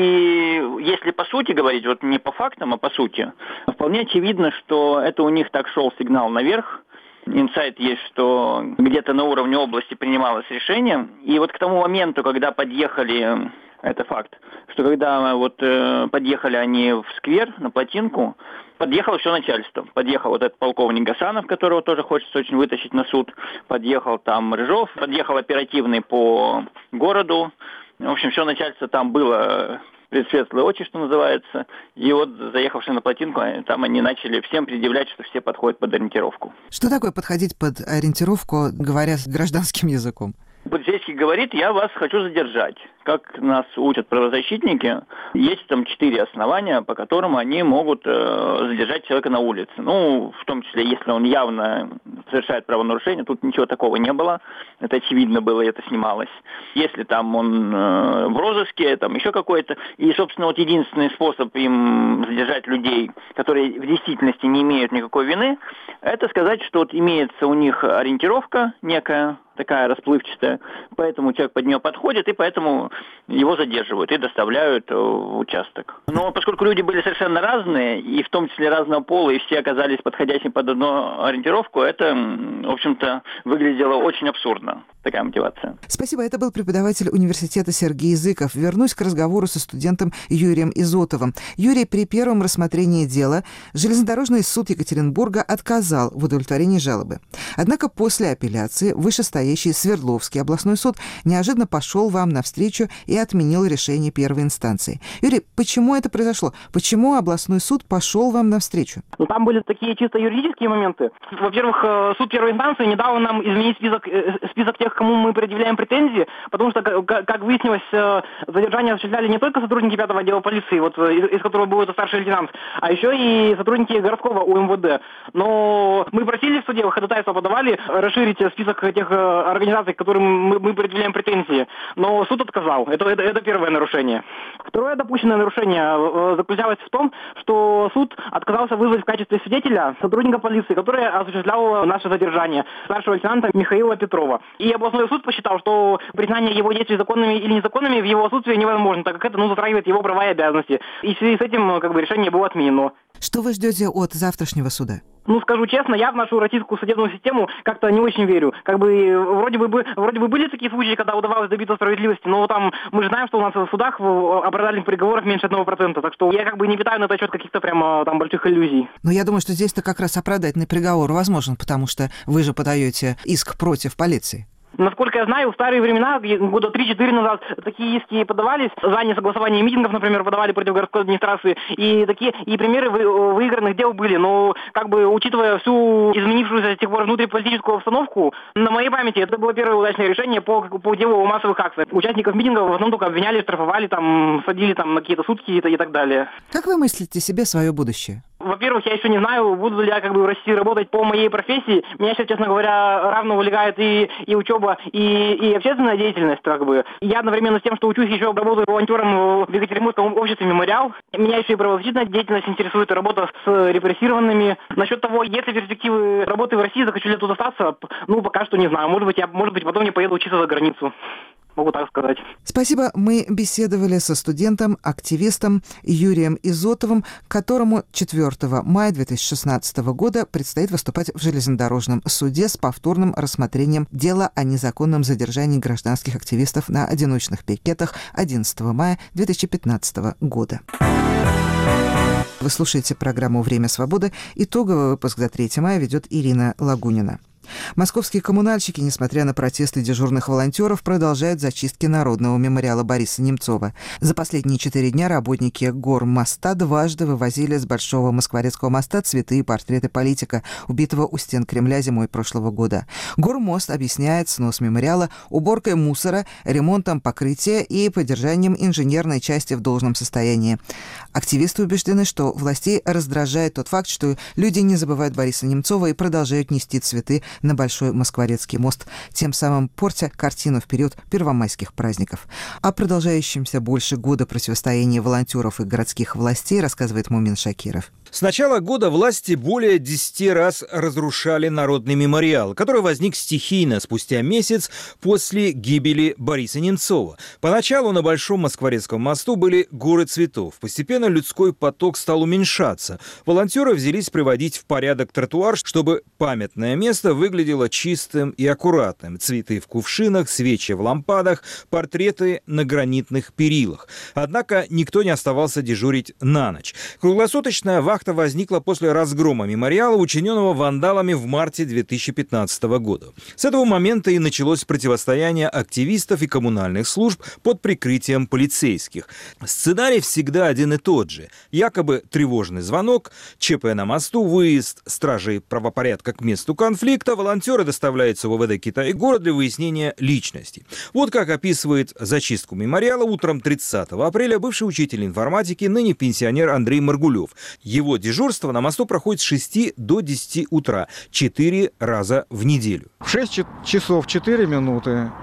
И если по сути говорить, вот не по фактам, а по сути, вполне очевидно, что это у них так шел сигнал наверх. Инсайт есть, что где-то на уровне области принималось решение. И вот к тому моменту, когда подъехали, это факт, что когда вот э, подъехали они в сквер, на плотинку, подъехало все начальство. Подъехал вот этот полковник Гасанов, которого тоже хочется очень вытащить на суд. Подъехал там Рыжов, подъехал оперативный по городу. В общем, все начальство там было предсветлые очи, что называется. И вот, заехавшие на плотинку, там они начали всем предъявлять, что все подходят под ориентировку. Что такое подходить под ориентировку, говоря гражданским языком? Полицейский говорит, я вас хочу задержать. Как нас учат правозащитники, есть там четыре основания, по которым они могут э, задержать человека на улице. Ну, в том числе, если он явно совершает правонарушение, тут ничего такого не было. Это очевидно было, и это снималось. Если там он э, в розыске, там еще какой-то. И, собственно, вот единственный способ им задержать людей, которые в действительности не имеют никакой вины, это сказать, что вот имеется у них ориентировка некая, такая расплывчатая, поэтому человек под нее подходит, и поэтому его задерживают и доставляют в участок. Но поскольку люди были совершенно разные, и в том числе разного пола, и все оказались подходящими под одну ориентировку, это, в общем-то, выглядело очень абсурдно. такая мотивация. Спасибо. Это был преподаватель университета Сергей Языков. Вернусь к разговору со студентом Юрием Изотовым. Юрий, при первом рассмотрении дела железнодорожный суд Екатеринбурга отказал в удовлетворении жалобы. Однако после апелляции вышестоящий Свердловский областной суд неожиданно пошел вам навстречу и отменил решение первой инстанции. Юрий, почему это произошло? Почему областной суд пошел вам навстречу? Ну, там были такие чисто юридические моменты. Во-первых, суд первой инстанции не дал нам изменить список, список тех, кому мы предъявляем претензии, потому что, как выяснилось, задержание осуществляли не только сотрудники пятого отдела полиции, вот, из, из которого был это старший лейтенант, а еще и сотрудники городского УМВД. Но мы просили в суде, ходатайство подавали, расширить список тех организаций, к которым мы, мы предъявляем претензии. Но суд отказал. Это, это, это первое нарушение. Второе допущенное нарушение заключалось в том, что суд отказался вызвать в качестве свидетеля сотрудника полиции, который осуществлял наше задержание, старшего лейтенанта Михаила Петрова. И областной суд посчитал, что признание его действий законными или незаконными в его отсутствии невозможно, так как это ну, затрагивает его права и обязанности. И в связи с этим как бы, решение было отменено. Что вы ждете от завтрашнего суда? Ну, скажу честно, я в нашу российскую судебную систему как-то не очень верю. Как бы вроде бы, вроде бы были такие случаи, когда удавалось добиться справедливости, но там мы же знаем, что у нас в судах в оправдательных приговорах меньше одного процента. Так что я как бы не питаю на этот счет каких-то прямо там больших иллюзий. Но я думаю, что здесь-то как раз оправдательный приговор возможен, потому что вы же подаете иск против полиции. Насколько я знаю, в старые времена, года три-четыре назад, такие иски подавались за несогласование митингов, например, подавали против городской администрации, и такие и примеры выигранных дел были. Но, как бы, учитывая всю изменившуюся с тех пор внутриполитическую обстановку, на моей памяти это было первое удачное решение по, по делу о массовых акциях. Участников митингов в основном только обвиняли, штрафовали, там, садили там, на какие-то сутки и, и так далее. Как вы мыслите себе свое будущее? Во-первых, я еще не знаю, буду ли я как бы в России работать по моей профессии. Меня сейчас, честно говоря, равно увлекает и, и учеба, и, и общественная деятельность, как бы. Я одновременно с тем, что учусь, еще работаю волонтером в Екатеринбургском обществе «Мемориал». Меня еще и правозащитная деятельность интересует, работа с репрессированными. Насчет того, есть ли перспективы работы в России, захочу ли я тут остаться, ну, пока что не знаю. Может быть, я, может быть, потом не поеду учиться за границу. Могу так сказать. Спасибо. Мы беседовали со студентом, активистом Юрием Изотовым, которому четвёртого мая две тысячи шестнадцатого года предстоит выступать в железнодорожном суде с повторным рассмотрением дела о незаконном задержании гражданских активистов на одиночных пикетах одиннадцатого мая две тысячи пятнадцатого года. Вы слушаете программу «Время свободы». Итоговый выпуск за третьего мая ведет Ирина Лагунина. Московские коммунальщики, несмотря на протесты дежурных волонтеров, продолжают зачистки народного мемориала Бориса Немцова. За последние четыре дня работники Гормоста дважды вывозили с Большого Москворецкого моста цветы и портреты политика, убитого у стен Кремля зимой прошлого года. Гормост объясняет снос мемориала уборкой мусора, ремонтом покрытия и поддержанием инженерной части в должном состоянии. Активисты убеждены, что властей раздражает тот факт, что люди не забывают Бориса Немцова и продолжают нести цветы на Большой Москворецкий мост, тем самым портя картину в период первомайских праздников. О продолжающемся больше года противостоянии волонтеров и городских властей рассказывает Мумин Шакиров. С начала года власти более десяти раз разрушали Народный мемориал, который возник стихийно спустя месяц после гибели Бориса Немцова. Поначалу на Большом Москворецком мосту были горы цветов. Постепенно людской поток стал уменьшаться. Волонтеры взялись приводить в порядок тротуар, чтобы памятное место выглядело чистым и аккуратным. Цветы в кувшинах, свечи в лампадах, портреты на гранитных перилах. Однако никто не оставался дежурить на ночь. Круглосуточная вахта возникла после разгрома мемориала, учиненного вандалами в марте две тысячи пятнадцатого года. С этого момента и началось противостояние активистов и коммунальных служб под прикрытием полицейских. Сценарий всегда один и тот же. Якобы тревожный звонок, ЧП на мосту, выезд стражей правопорядка к месту конфликта, волонтеры доставляются в ОВД Китай-город для выяснения личности. Вот как описывает зачистку мемориала утром тридцатого апреля бывший учитель информатики, ныне пенсионер Андрей Маргулев. Его дежурство на мосту проходит с шести до десяти утра, четыре раза в неделю. В шесть часов четыре минуты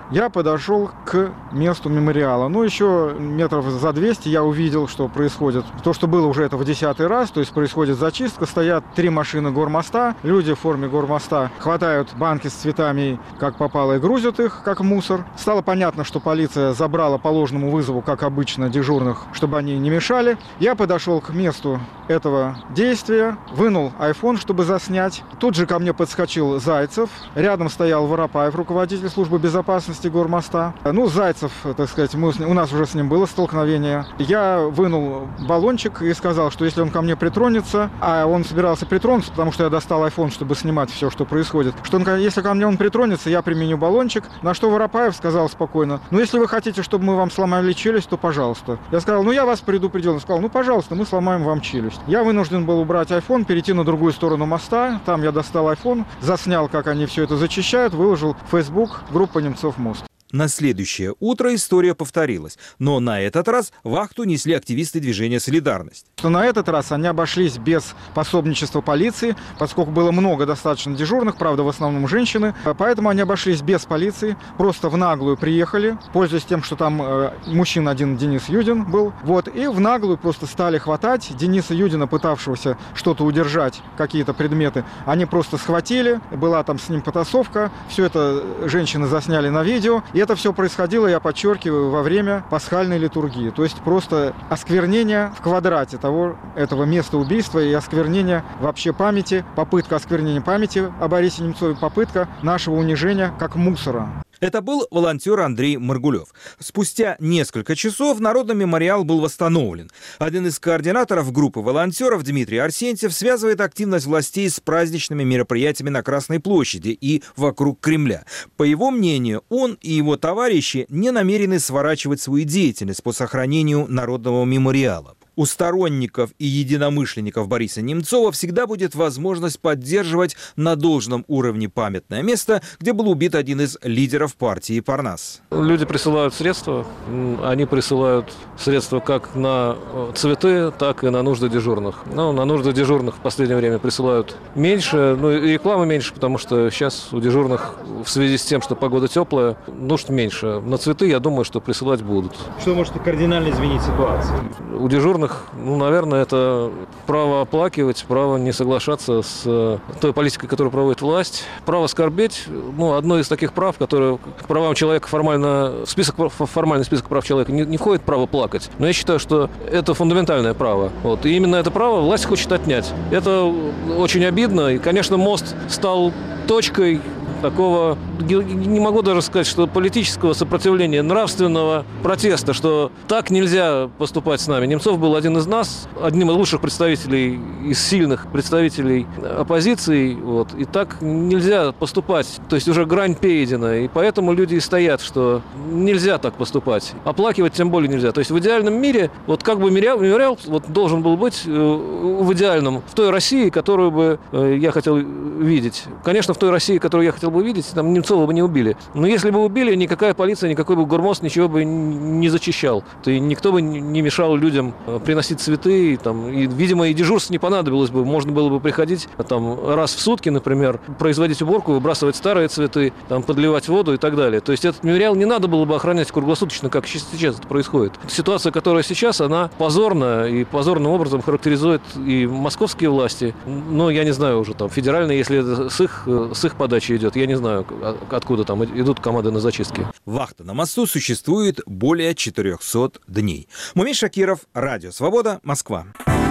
Я подошел к месту мемориала. Ну, еще метров за двести я увидел, что происходит. То, что было уже это в десятый раз, то есть происходит зачистка. Стоят три машины гормоста. Люди в форме гормоста хватают банки с цветами, как попало, и грузят их, как мусор. Стало понятно, что полиция забрала по ложному вызову, как обычно, дежурных, чтобы они не мешали. Я подошел к месту этого действия, вынул айфон, чтобы заснять. Тут же ко мне подскочил Зайцев. Рядом стоял Воропаев, руководитель службы безопасности гормоста. Ну, Зайцев, так сказать, мы, у нас уже с ним было столкновение. Я вынул баллончик и сказал, что если он ко мне притронется, а он собирался притронуться, потому что я достал айфон, чтобы снимать все, что происходит, что он, если ко мне он притронется, я применю баллончик. На что Воропаев сказал спокойно: ну, если вы хотите, чтобы мы вам сломали челюсть, то пожалуйста. Я сказал: ну, я вас предупредил. Он сказал: ну, пожалуйста, мы сломаем вам челюсть. Я вынужден был убрать айфон, перейти на другую сторону моста. Там я достал айфон, заснял, как они все это зачищают, выложил в Facebook, группа «Немцов мост». На следующее утро история повторилась, но на этот раз вахту несли активисты движения «Солидарность». Что на этот раз они обошлись без пособничества полиции, поскольку было много достаточно дежурных, правда, в основном женщины, поэтому они обошлись без полиции, просто в наглую приехали, пользуясь тем, что там э, мужчина один, Денис Юдин, был, вот, и в наглую просто стали хватать Дениса Юдина, пытавшегося что-то удержать, какие-то предметы, они просто схватили, была там с ним потасовка, все это женщины засняли на видео, и это все происходило, я подчеркиваю, во время пасхальной литургии. То есть просто осквернение в квадрате того, этого места убийства и осквернение вообще памяти, попытка осквернения памяти о Борисе Немцове, попытка нашего унижения как мусора. Это был волонтер Андрей Маргулев. Спустя несколько часов Народный мемориал был восстановлен. Один из координаторов группы волонтеров, Дмитрий Арсентьев, связывает активность властей с праздничными мероприятиями на Красной площади и вокруг Кремля. По его мнению, он и его товарищи не намерены сворачивать свою деятельность по сохранению Народного мемориала. У сторонников и единомышленников Бориса Немцова всегда будет возможность поддерживать на должном уровне памятное место, где был убит один из лидеров партии Парнас. Люди присылают средства. Они присылают средства как на цветы, так и на нужды дежурных. Ну, на нужды дежурных в последнее время присылают меньше, ну и рекламы меньше, потому что сейчас у дежурных в связи с тем, что погода теплая, нужд меньше. На цветы, я думаю, что присылать будут. Что может кардинально изменить ситуацию? У дежурных, ну, наверное, это право оплакивать, право не соглашаться с той политикой, которую проводит власть, право скорбеть. Ну, одно из таких прав, которое к правам человека формально, в список, формальный список прав человека не, не входит право плакать. Но я считаю, что это фундаментальное право. Вот. И именно это право власть хочет отнять. Это очень обидно. И, конечно, мост стал точкой такого, не могу даже сказать, что политического сопротивления, нравственного протеста, что так нельзя поступать с нами. Немцов был один из нас, одним из лучших представителей, из сильных представителей оппозиции, вот, и так нельзя поступать. То есть уже грань перейдена, и поэтому люди и стоят, что нельзя так поступать. Оплакивать тем более нельзя. То есть в идеальном мире, вот как бы мемориал, мемориал вот, должен был быть э, в идеальном, в той России, которую бы э, я хотел видеть. Конечно, в той России, которую я хотел бы видеть, там Немцова бы не убили. Но если бы убили, никакая полиция, никакой бы гормост ничего бы не зачищал. То и никто бы не мешал людям приносить цветы. И, там, и, видимо, и дежурство не понадобилось бы. Можно было бы приходить там, раз в сутки, например, производить уборку, выбрасывать старые цветы, там, подливать воду и так далее. То есть этот мемориал не надо было бы охранять круглосуточно, как сейчас это происходит. Ситуация, которая сейчас, она позорна и позорным образом характеризует и московские власти. Но я не знаю уже, там, федеральные, если это с их, с их подачи идет, я не знаю, откуда там идут команды на зачистки. Вахта на мосту существует более четырехсот дней. Мумин Шакиров, Радио Свобода, Москва.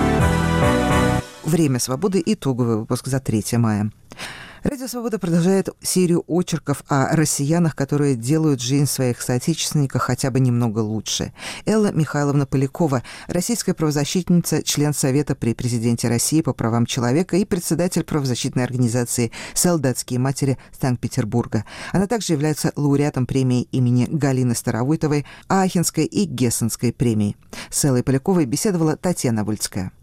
Время свободы. Итоговый выпуск за третье мая. Радио «Свобода» продолжает серию очерков о россиянах, которые делают жизнь своих соотечественников хотя бы немного лучше. Элла Михайловна Полякова, российская правозащитница, член Совета при президенте России по правам человека и председатель правозащитной организации «Солдатские матери» Санкт-Петербурга. Она также является лауреатом премии имени Галины Старовойтовой, Аахенской и Гессенской премии. С Эллой Поляковой беседовала Татьяна Вольская.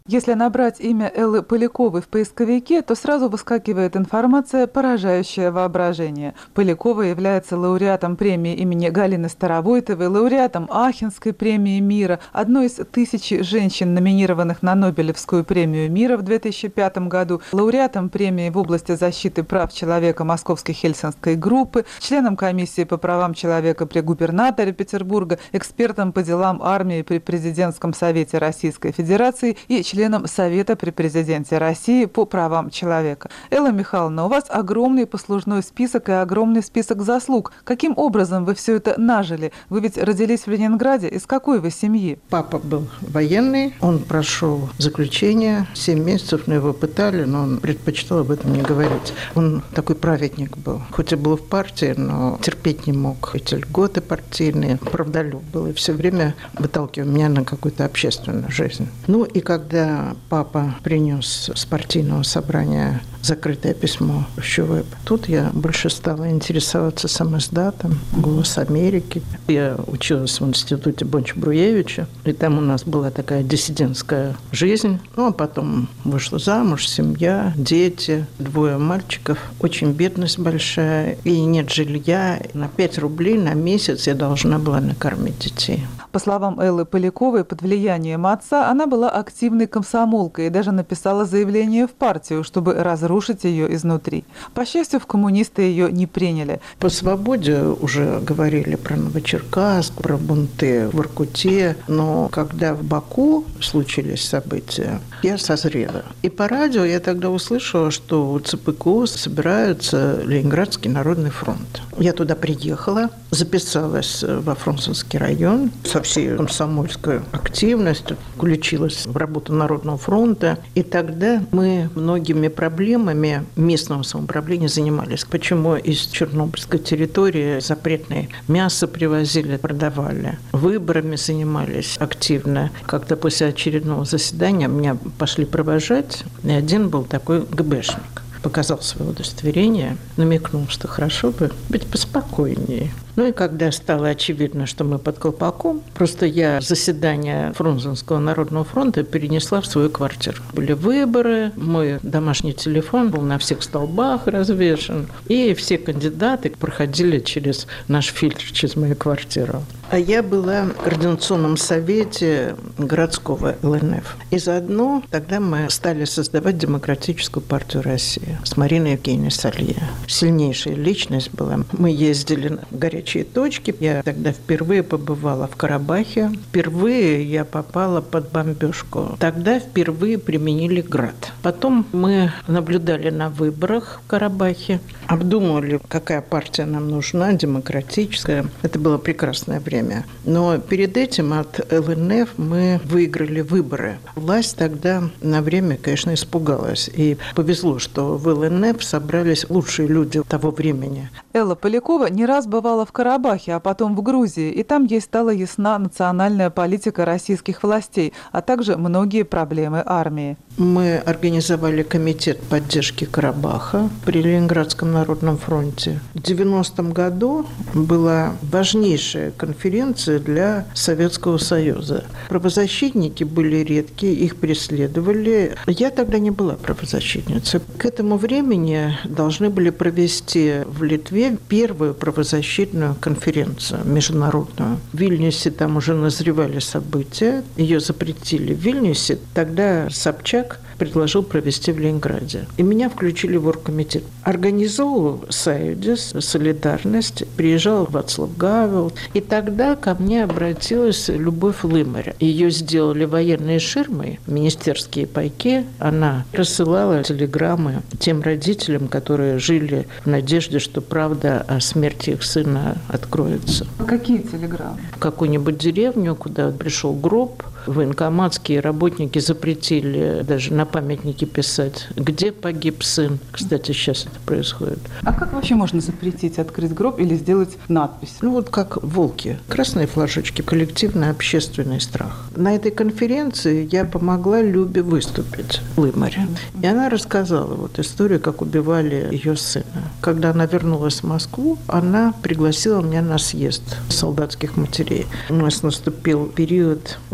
Если набрать имя Эллы Поляковой в поисковике, то сразу выскакивает информация, поражающая воображение. Полякова является лауреатом премии имени Галины Старовойтовой, лауреатом Ахенской премии мира, одной из тысячи женщин, номинированных на Нобелевскую премию мира в две тысячи пятом году, лауреатом премии в области защиты прав человека Московской Хельсинской группы, членом комиссии по правам человека при губернаторе Петербурга, экспертом по делам армии при Президентском совете Российской Федерации и членом Совета при президенте России по правам человека. Элла Михайловна, у вас огромный послужной список и огромный список заслуг. Каким образом вы все это нажили? Вы ведь родились в Ленинграде. Из какой вы семьи? Папа был военный, он прошел заключение, семь месяцев, но его пытали, но он предпочитал об этом не говорить. Он такой праведник был. Хоть и был в партии, но терпеть не мог эти льготы партийные. Правдолюб был и все время выталкивал меня на какую-то общественную жизнь. Ну и когда папа принес с партийного собрания закрытое письмо в ЩУВЭП, тут я больше стала интересоваться самиздатом, «Голос Америки». Я училась в институте Бонча-Бруевича, и там у нас была такая диссидентская жизнь. Ну, а потом вышла замуж, семья, дети, двое мальчиков. Очень бедность большая, и нет жилья. На пять рублей на месяц я должна была накормить детей. По словам Эллы Поляковой, под влиянием отца она была активной комсомолкой и даже написала заявление в партию, чтобы разрушить ее изнутри. По счастью, в коммунисты ее не приняли. По свободе уже говорили про Новочеркасск, про бунты в Воркуте, но когда в Баку случились события, я созрела. И по радио я тогда услышала, что у ЦПКО собирается Ленинградский народный фронт. Я туда приехала, записалась во Фрунзенский район со всей комсомольской активностью, включилась в работу Народного фронта. И тогда мы многими проблемами местного самоуправления занимались. Почему из Чернобыльской территории запретное мясо привозили, продавали. Выборами занимались активно. Как-то после очередного заседания меня пошли провожать, и один был такой ГБшник. Показал свое удостоверение, намекнул, что хорошо бы быть поспокойнее. Ну и когда стало очевидно, что мы под колпаком, просто я заседание Фрунзенского народного фронта перенесла в свою квартиру. Были выборы, мой домашний телефон был на всех столбах развешен, и все кандидаты проходили через наш фильтр, через мою квартиру. А я была в Координационном совете городского эл эн эф. И заодно тогда мы стали создавать Демократическую партию России с Мариной Евгеньевной Салье. Сильнейшая личность была. Мы ездили в горячие точки. Я тогда впервые побывала в Карабахе. Впервые я попала под бомбежку. Тогда впервые применили град. Потом мы наблюдали на выборах в Карабахе, обдумывали, какая партия нам нужна, демократическая. Это было прекрасное время. Но перед этим от эл эн эф мы выиграли выборы. Власть тогда на время, конечно, испугалась. И повезло, что в эл эн эф собрались лучшие люди того времени. Элла Полякова не раз бывала в Карабахе, а потом в Грузии. И там ей стала ясна национальная политика российских властей, а также многие проблемы армии. Мы организовали комитет поддержки Карабаха при Ленинградском народном фронте. В девяностом году была важнейшая конференция для Советского Союза. Правозащитники были редкие, их преследовали. Я тогда не была правозащитницей. К этому времени должны были провести в Литве первую правозащитную конференцию международную. В Вильнюсе там уже назревали события. Ее запретили в Вильнюсе. Тогда Собчак предложил провести в Ленинграде. И меня включили в оргкомитет. Организовывал Союз, Солидарность, приезжал Вацлав Гавел. И тогда ко мне обратилась Любовь Лымарь. Ее сделали военной ширмой, министерские пайки. Она рассылала телеграммы тем родителям, которые жили в надежде, что правда о смерти их сына откроется. Какие телеграммы? В какую-нибудь деревню, куда пришел гроб, военкоматские работники запретили даже на памятнике писать, где погиб сын. Кстати, сейчас это происходит. А как вообще можно запретить открыть гроб или сделать надпись? Ну вот как волки. Красные флажочки, коллективный общественный страх. На этой конференции я помогла Любе выступить, Лымаре. И она рассказала вот историю, как убивали ее сына. Когда она вернулась в Москву, она пригласила меня на съезд солдатских матерей. У нас наступил период жуткого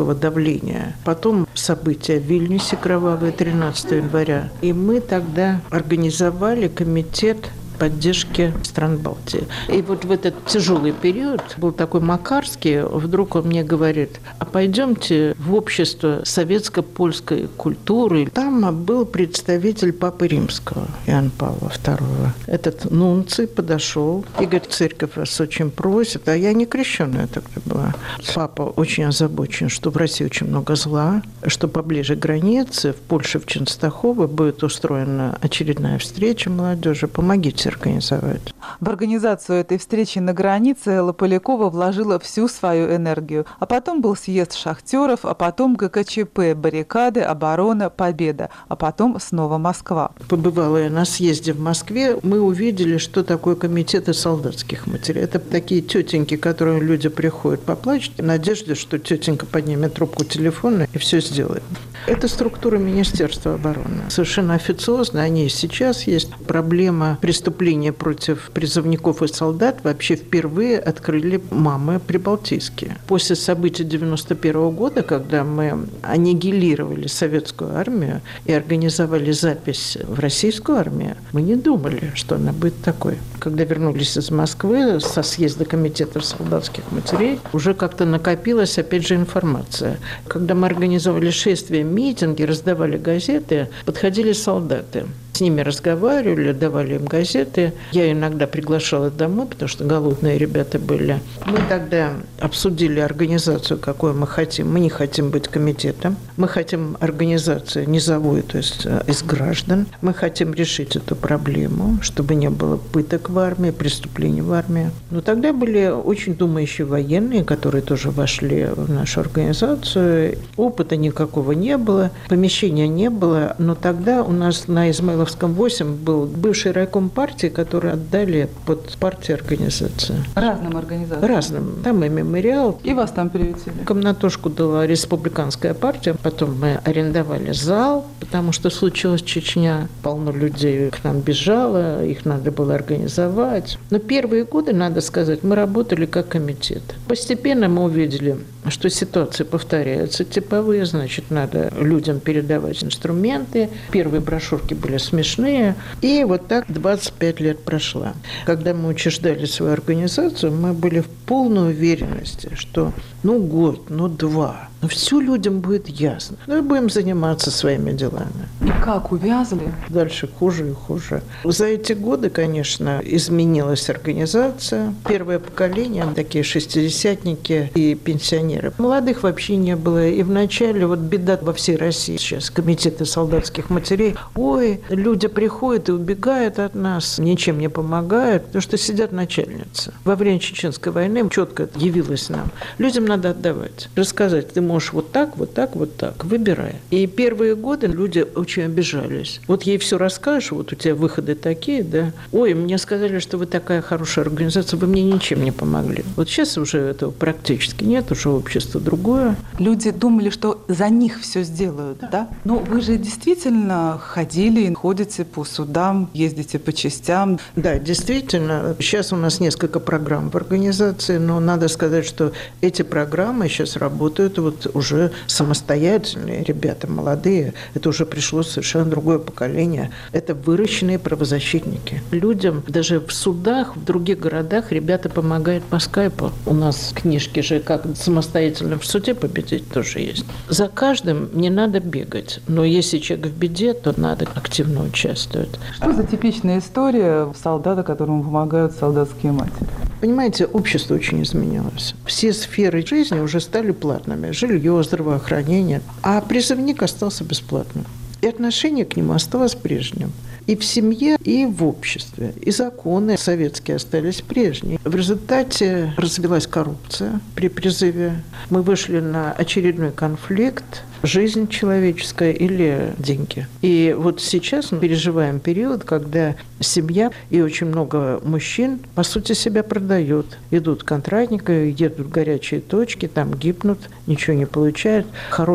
высокого давления. Потом события в Вильнюсе кровавые тринадцатого января. И мы тогда организовали комитет поддержки стран Балтии. И вот в этот тяжелый период был такой Макарский, вдруг он мне говорит: а пойдемте в общество советско-польской культуры. Там был представитель Папы Римского, Иоанна Павла второго. Этот нунций подошел и говорит: церковь вас очень просит, а я не крещенная тогда была. Папа очень озабочен, что в России очень много зла, что поближе к границе, в Польше, в Ченстахово, будет устроена очередная встреча молодежи. Помогите организовать. В организацию этой встречи на границе Элла Полякова вложила всю свою энергию. А потом был съезд шахтеров, а потом ГКЧП, баррикады, оборона, победа. А потом снова Москва. Побывала я на съезде в Москве. Мы увидели, что такое комитеты солдатских матерей. Это такие тетеньки, к которым люди приходят поплачут, в надежде, что тетенька поднимет трубку телефона и все сделает. Это структура Министерства обороны. Совершенно официозно. Они и сейчас есть. Проблема преступления против призывников и солдат вообще впервые открыли мамы прибалтийские. После событий девяносто первого года, когда мы аннигилировали советскую армию и организовали запись в российскую армию, мы не думали, что она будет такой. Когда вернулись из Москвы со съезда комитетов солдатских матерей, уже как-то накопилась опять же информация. Когда мы организовали шествия, митинги, раздавали газеты, подходили солдаты. С ними разговаривали, давали им газеты. Я иногда приглашала домой, потому что голодные ребята были. Мы тогда обсудили организацию, какую мы хотим. Мы не хотим быть комитетом. Мы хотим организацию низовую, то есть из граждан. Мы хотим решить эту проблему, чтобы не было пыток в армии, преступлений в армии. Но тогда были очень думающие военные, которые тоже вошли в нашу организацию. Опыта никакого не было, помещения не было. Но тогда у нас на Измайловском восемь был бывший райком партии, который отдали под партию организации. Разным организациям? Разным. Там и мемориал. И вас там приютили? Комнатушку дала республиканская партия. Потом мы арендовали зал, потому что случилась Чечня. Полно людей к нам бежало, их надо было организовать. Но первые годы, надо сказать, мы работали как комитет. Постепенно мы увидели, что ситуация повторяется. Типовые, значит, надо людям передавать инструменты. Первые брошюрки были смешные. И вот так двадцать пять лет прошло. Когда мы учреждали свою организацию, мы были в полной уверенности, что ну год, ну два, но все людям будет ясно. Мы будем заниматься своими делами. И как увязли? Дальше хуже и хуже. За эти годы, конечно, изменилась организация. Первое поколение, такие шестидесятники и пенсионеры. Молодых вообще не было. И вначале вот беда во всей России сейчас. Комитеты солдатских матерей. Ой, люди приходят и убегают от нас, ничем не помогают, потому что сидят начальницы. Во время Чеченской войны четко явилось нам. Людям надо отдавать. Рассказать, ты можешь вот так, вот так, вот так. Выбирай. И первые годы люди очень обижались. Вот ей все расскажешь, вот у тебя выходы такие, да. Ой, мне сказали, что вы такая хорошая организация, вы мне ничем не помогли. Вот сейчас уже этого практически нет, уже общество другое. Люди думали, что за них все сделают, да? да? Но вы же действительно ходили, ходите по судам, ездите по частям. Да, действительно. Сейчас у нас несколько программ в организации, но надо сказать, что эти программы сейчас работают вот уже самостоятельные ребята, молодые. Это уже пришло совершенно другое поколение. Это выращенные правозащитники. Людям даже в судах, в других городах ребята помогают по скайпу. У нас книжки же как самостоятельно в суде победить тоже есть. За каждым не надо бегать. Но если человек в беде, то надо активно участвовать. Что за типичная история солдата, которому помогают солдатские матери? Понимаете, общество очень изменилось. Все сферы жизни уже стали платными. Жилье, здравоохранение. А призывник остался бесплатным. И отношение к нему осталось прежним. И в семье, и в обществе. И законы советские остались прежние. В результате развилась коррупция при призыве. Мы вышли на очередной конфликт. Жизнь человеческая или деньги. И вот сейчас мы переживаем период, когда семья и очень много мужчин, по сути, себя продают. Идут контрактники, едут в горячие точки, там гибнут, ничего не получают, хоронят их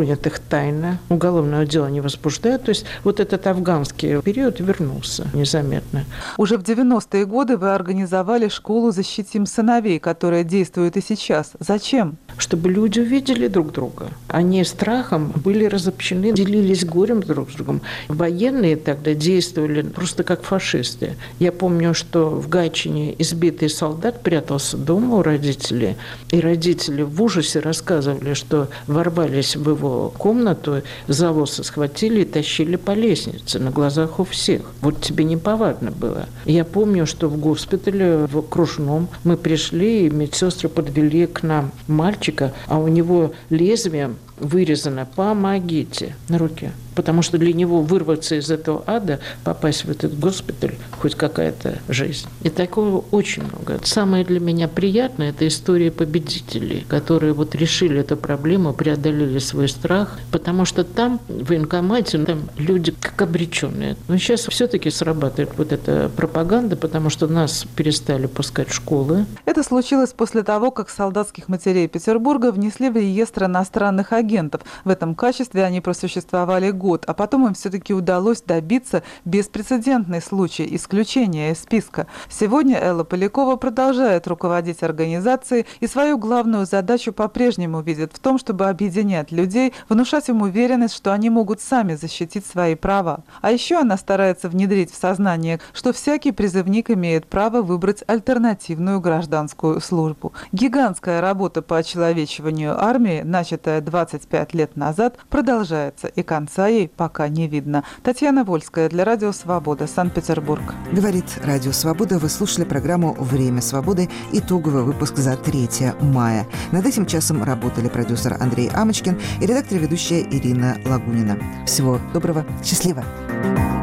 тайно, уголовного дела не возбуждают. То есть вот этот афганский период вернулся незаметно. Уже в девяностые годы вы организовали школу «Защитим сыновей», которая действует и сейчас. Зачем? Чтобы люди увидели друг друга. Они страхом были разобщены, делились горем друг с другом. Военные тогда действовали просто как фашисты. Я помню, что в Гатчине избитый солдат прятался дома у родителей, и родители в ужасе рассказывали, что ворвались в его комнату, за волосы схватили и тащили по лестнице на глазах у всех. Вот тебе неповадно было. Я помню, что в госпитале, в окружном, мы пришли, и медсестры подвели к нам мальчика, а у него лезвием вырезано «помогите» на руке. Потому что для него вырваться из этого ада, попасть в этот госпиталь, хоть какая-то жизнь. И такого очень много. Самое для меня приятное – это история победителей, которые вот решили эту проблему, преодолели свой страх, потому что там, в военкомате, там люди как обреченные. Но сейчас все-таки срабатывает вот эта пропаганда, потому что нас перестали пускать в школы. Это случилось после того, как солдатских матерей Петербурга внесли в реестр иностранных агентов. В этом качестве они просуществовали год. А потом им все-таки удалось добиться беспрецедентный случай исключения из списка. Сегодня Элла Полякова продолжает руководить организацией и свою главную задачу по-прежнему видит в том, чтобы объединять людей, внушать им уверенность, что они могут сами защитить свои права. А еще она старается внедрить в сознание, что всякий призывник имеет право выбрать альтернативную гражданскую службу. Гигантская работа по очеловечиванию армии, начатая двадцать пять лет назад, продолжается, и конца ей пока не видно. Татьяна Вольская для Радио Свобода, Санкт-Петербург. Говорит Радио Свобода. Вы слушали программу «Время свободы». Итоговый выпуск за третье мая. Над этим часом работали продюсер Андрей Амочкин и редактор-ведущая Ирина Лагунина. Всего доброго. Счастливо.